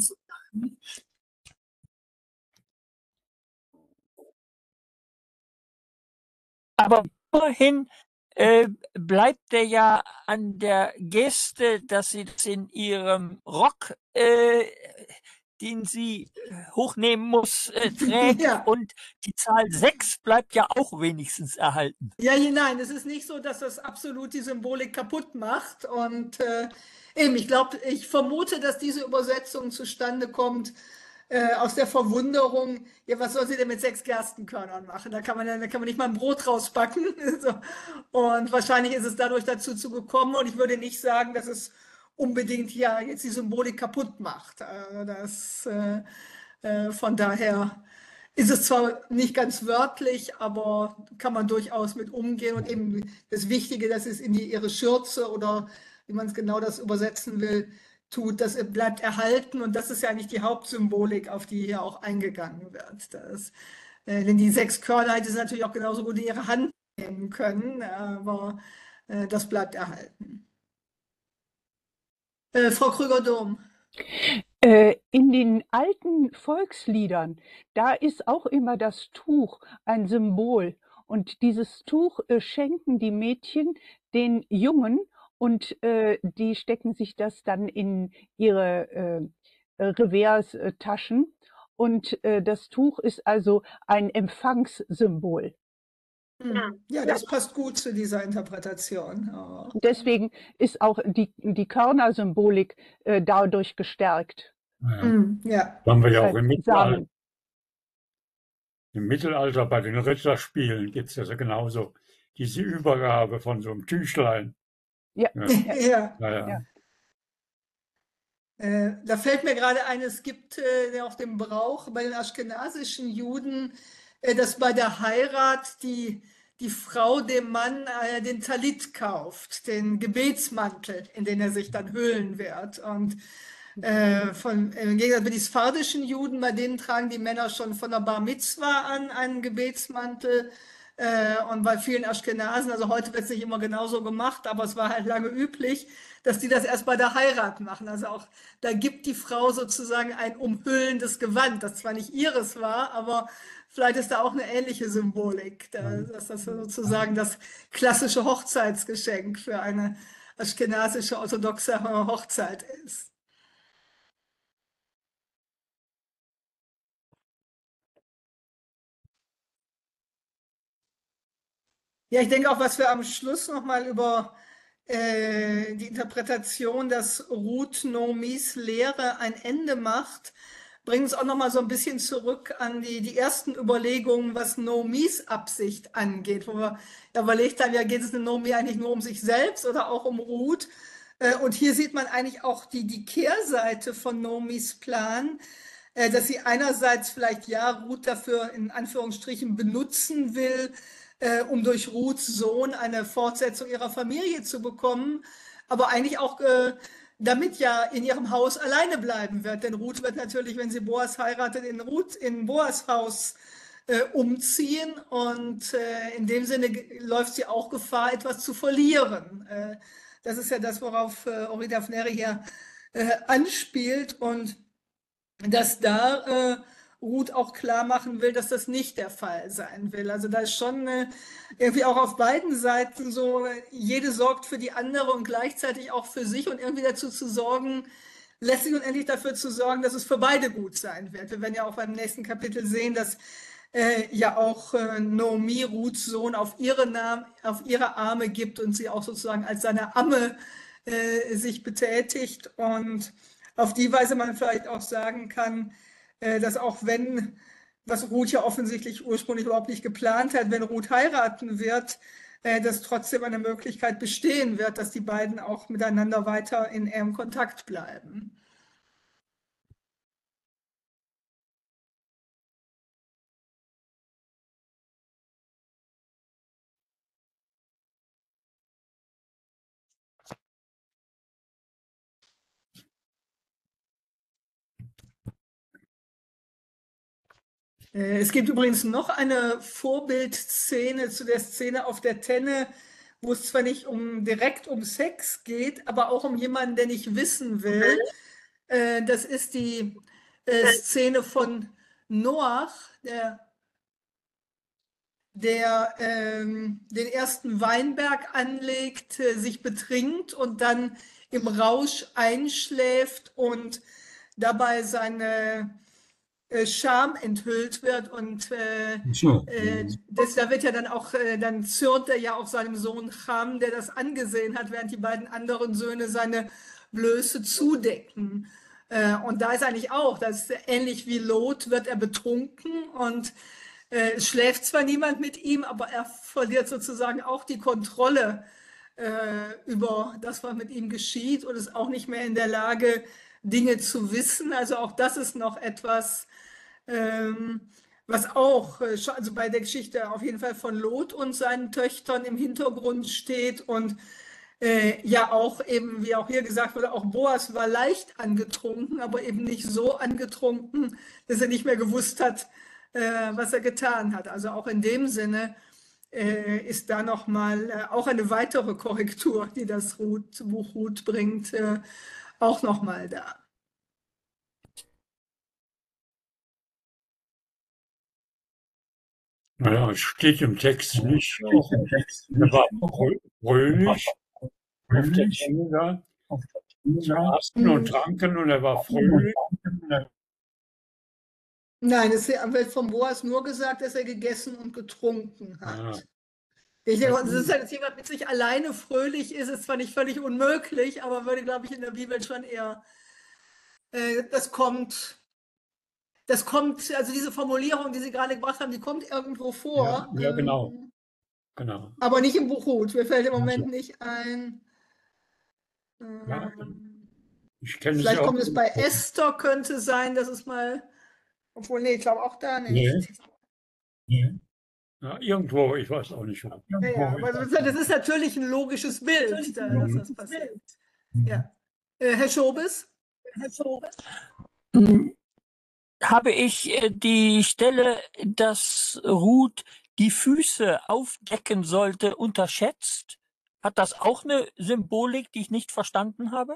Aber immerhin bleibt er ja an der Geste, dass sie das in ihrem Rock, den sie hochnehmen muss, trägt. Ja. Und die Zahl 6 bleibt ja auch wenigstens erhalten. Ja, nein, es ist nicht so, dass das absolut die Symbolik kaputt macht. Und eben, ich vermute, dass diese Übersetzung zustande kommt aus der Verwunderung, ja, was soll sie denn mit 6 Gerstenkörnern machen? Da kann man nicht mal ein Brot rausbacken. So. Und wahrscheinlich ist es dadurch dazu gekommen. Und ich würde nicht sagen, dass es unbedingt ja jetzt die Symbolik kaputt macht. Von daher ist es zwar nicht ganz wörtlich, aber kann man durchaus mit umgehen. Und eben das Wichtige, dass es in ihre Schürze oder wie man es genau das übersetzen will, tut, das bleibt erhalten und das ist ja eigentlich die Hauptsymbolik, auf die hier auch eingegangen wird. Denn die 6 Körner hätte sie natürlich auch genauso gut in ihre Hand nehmen können, aber das bleibt erhalten. Frau Krüger-Dom. In den alten Volksliedern, da ist auch immer das Tuch ein Symbol. Und dieses Tuch schenken die Mädchen den Jungen und die stecken sich das dann in ihre Reverstaschen. Und das Tuch ist also ein Empfangssymbol. Ja, das passt gut zu dieser Interpretation. Oh. Deswegen ist auch die Körnersymbolik dadurch gestärkt. Ja. Haben wir ja auch im Samen. Mittelalter bei den Ritterspielen gibt es ja genauso diese Übergabe von so einem Tüchlein. Ja. Ja. Da fällt mir gerade ein, es gibt auch den Brauch bei den aschkenasischen Juden, dass bei der Heirat die Frau dem Mann den Talit kauft, den Gebetsmantel, in den er sich dann hüllen wird. Und im Gegensatz bei den sphardischen Juden, bei denen tragen die Männer schon von der Bar Mitzwa an einen Gebetsmantel. Und bei vielen Aschkenasen, also heute wird es nicht immer genauso gemacht, aber es war halt lange üblich, dass die das erst bei der Heirat machen. Also auch da gibt die Frau sozusagen ein umhüllendes Gewand, das zwar nicht ihres war, aber vielleicht ist da auch eine ähnliche Symbolik, dass das sozusagen das klassische Hochzeitsgeschenk für eine aschkenasische orthodoxe Hochzeit ist. Ja, ich denke auch, was wir am Schluss nochmal über die Interpretation, dass Ruth Noomis Lehre ein Ende macht, bringt uns auch nochmal so ein bisschen zurück an die ersten Überlegungen, was Noomis Absicht angeht, wo wir überlegt haben, ja, geht es in Noomi eigentlich nur um sich selbst oder auch um Ruth? Und hier sieht man eigentlich auch die Kehrseite von Noomis Plan, dass sie einerseits vielleicht Ruth dafür in Anführungsstrichen benutzen will, um durch Ruths Sohn eine Fortsetzung ihrer Familie zu bekommen, aber eigentlich auch damit ja in ihrem Haus alleine bleiben wird. Denn Ruth wird natürlich, wenn sie Boas heiratet, in Boas Haus umziehen und in dem Sinne läuft sie auch Gefahr, etwas zu verlieren. Das ist ja das, worauf Henri Daphne hier anspielt und dass da Ruth auch klar machen will, dass das nicht der Fall sein will. Also da ist schon irgendwie auch auf beiden Seiten so, jede sorgt für die andere und gleichzeitig auch für sich und irgendwie dazu zu sorgen, letztlich und endlich dafür zu sorgen, dass es für beide gut sein wird. Wir werden ja auch beim nächsten Kapitel sehen, dass ja auch Noomi Ruths Sohn auf ihre Arme gibt und sie auch sozusagen als seine Amme sich betätigt und auf die Weise man vielleicht auch sagen kann, dass auch wenn, was Ruth ja offensichtlich ursprünglich überhaupt nicht geplant hat, wenn Ruth heiraten wird, dass trotzdem eine Möglichkeit bestehen wird, dass die beiden auch miteinander weiter in engem Kontakt bleiben. Es gibt übrigens noch eine Vorbildszene zu der Szene auf der Tenne, wo es zwar nicht direkt um Sex geht, aber auch um jemanden, der nicht wissen will. Das ist die Szene von Noach, der den ersten Weinberg anlegt, sich betrinkt und dann im Rausch einschläft und dabei seine Scham enthüllt wird und da wird ja dann auch, dann zürnt er ja auch seinem Sohn Cham, der das angesehen hat, während die beiden anderen Söhne seine Blöße zudecken. Und da ist eigentlich auch, das ist ähnlich wie Lot, wird er betrunken und es schläft zwar niemand mit ihm, aber er verliert sozusagen auch die Kontrolle über das, was mit ihm geschieht und ist auch nicht mehr in der Lage, Dinge zu wissen. Also auch das ist noch etwas, was auch also bei der Geschichte auf jeden Fall von Lot und seinen Töchtern im Hintergrund steht und Ja, auch eben, wie auch hier gesagt wurde, auch Boas war leicht angetrunken, aber eben nicht so angetrunken, dass er nicht mehr gewusst hat, was er getan hat. Also auch in dem Sinne ist da nochmal auch eine weitere Korrektur, die das Buch Ruth bringt, auch nochmal da. Naja, es steht im Text nicht. Er war fröhlich auf der Tenne da. Sie aßen und tranken und er war fröhlich. Nein, es wird von Boas nur gesagt, dass er gegessen und getrunken hat. Ich denke, das ist ja, dass jemand mit sich alleine fröhlich ist zwar nicht völlig unmöglich, aber würde, glaube ich, in der Bibel schon eher, das kommt, also diese Formulierung, die Sie gerade gebracht haben, die kommt irgendwo vor. Ja, genau. Aber nicht im Buch Ruth. Mir fällt im Moment nicht ein. Ja, ich kenne Vielleicht sie auch. kommt es bei Esther, könnte sein, dass es mal, obwohl, nee, ich glaube auch da nicht. Nee. Ja, irgendwo, ich weiß auch nicht. Ja, aber das ist natürlich ein logisches Bild, dass das passiert. Ja. Herr Schobes? Habe ich die Stelle, dass Ruth die Füße aufdecken sollte, unterschätzt? Hat das auch eine Symbolik, die ich nicht verstanden habe?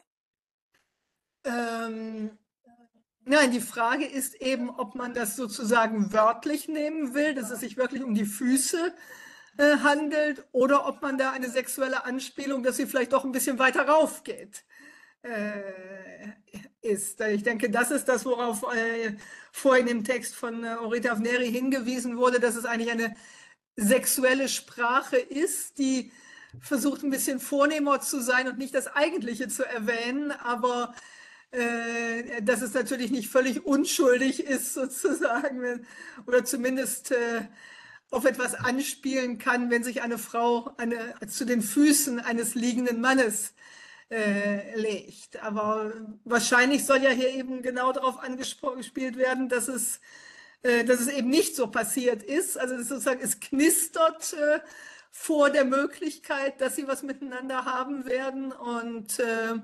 Nein, die Frage ist eben, ob man das sozusagen wörtlich nehmen will, dass es sich wirklich um die Füße handelt, oder ob man da eine sexuelle Anspielung, dass sie vielleicht doch ein bisschen weiter rauf geht, ist. Ich denke, das ist das, worauf vorhin im Text von Orita Avneri hingewiesen wurde, dass es eigentlich eine sexuelle Sprache ist, die versucht, ein bisschen vornehmer zu sein und nicht das Eigentliche zu erwähnen, aber dass es natürlich nicht völlig unschuldig ist, sozusagen, oder zumindest auf etwas anspielen kann, wenn sich eine Frau zu den Füßen eines liegenden Mannes legt. Aber wahrscheinlich soll ja hier eben genau darauf angespielt werden, dass es eben nicht so passiert ist. Also sozusagen, es knistert vor der Möglichkeit, dass sie was miteinander haben werden. Und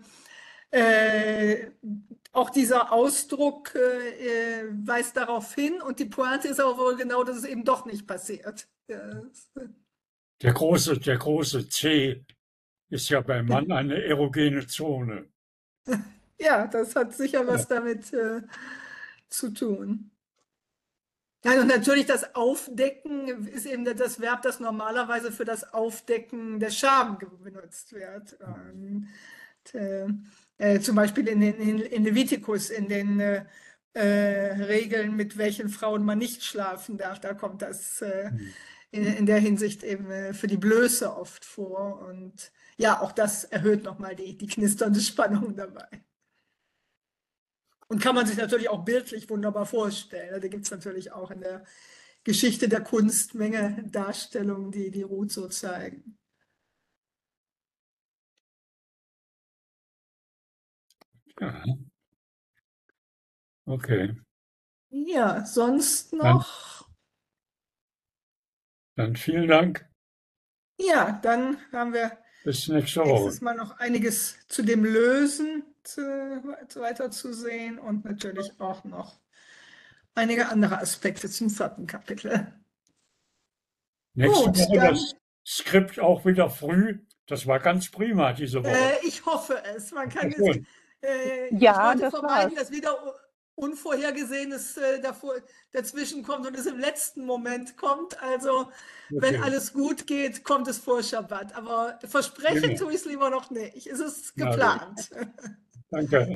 auch dieser Ausdruck weist darauf hin. Und die Pointe ist auch wohl genau, dass es eben doch nicht passiert. Der große C ist ja beim Mann eine erogene Zone. Ja, das hat sicher was damit zu tun. Ja, und natürlich das Aufdecken ist eben das Verb, das normalerweise für das Aufdecken der Scham benutzt wird. Und, zum Beispiel in Levitikus, in den Regeln, mit welchen Frauen man nicht schlafen darf, da kommt das in der Hinsicht eben für die Blöße oft vor. Und ja, auch das erhöht nochmal die knisternde Spannung dabei. Und kann man sich natürlich auch bildlich wunderbar vorstellen. Da gibt es natürlich auch in der Geschichte der Kunst Menge Darstellungen, die Ruth so zeigen. Ja. Okay. Ja, sonst noch? Dann vielen Dank. Ja, dann haben wir bis nächste Woche. Nächstes Mal noch einiges zu dem Lösen weiter zu sehen und natürlich auch noch einige andere Aspekte zum 4. Kapitel. Nächste Gut, Woche dann, das Skript auch wieder früh. Das war ganz prima diese Woche. ich hoffe es. Man kann Ja, es, Ja, ich wollte das vermeiden, war's. dass wieder Unvorhergesehenes dazwischen kommt und es im letzten Moment kommt. Also, wenn Okay. alles gut geht, kommt es vor Schabbat. Aber versprechen Genau. tue ich es lieber noch nicht. Es ist Na gut. geplant. Danke.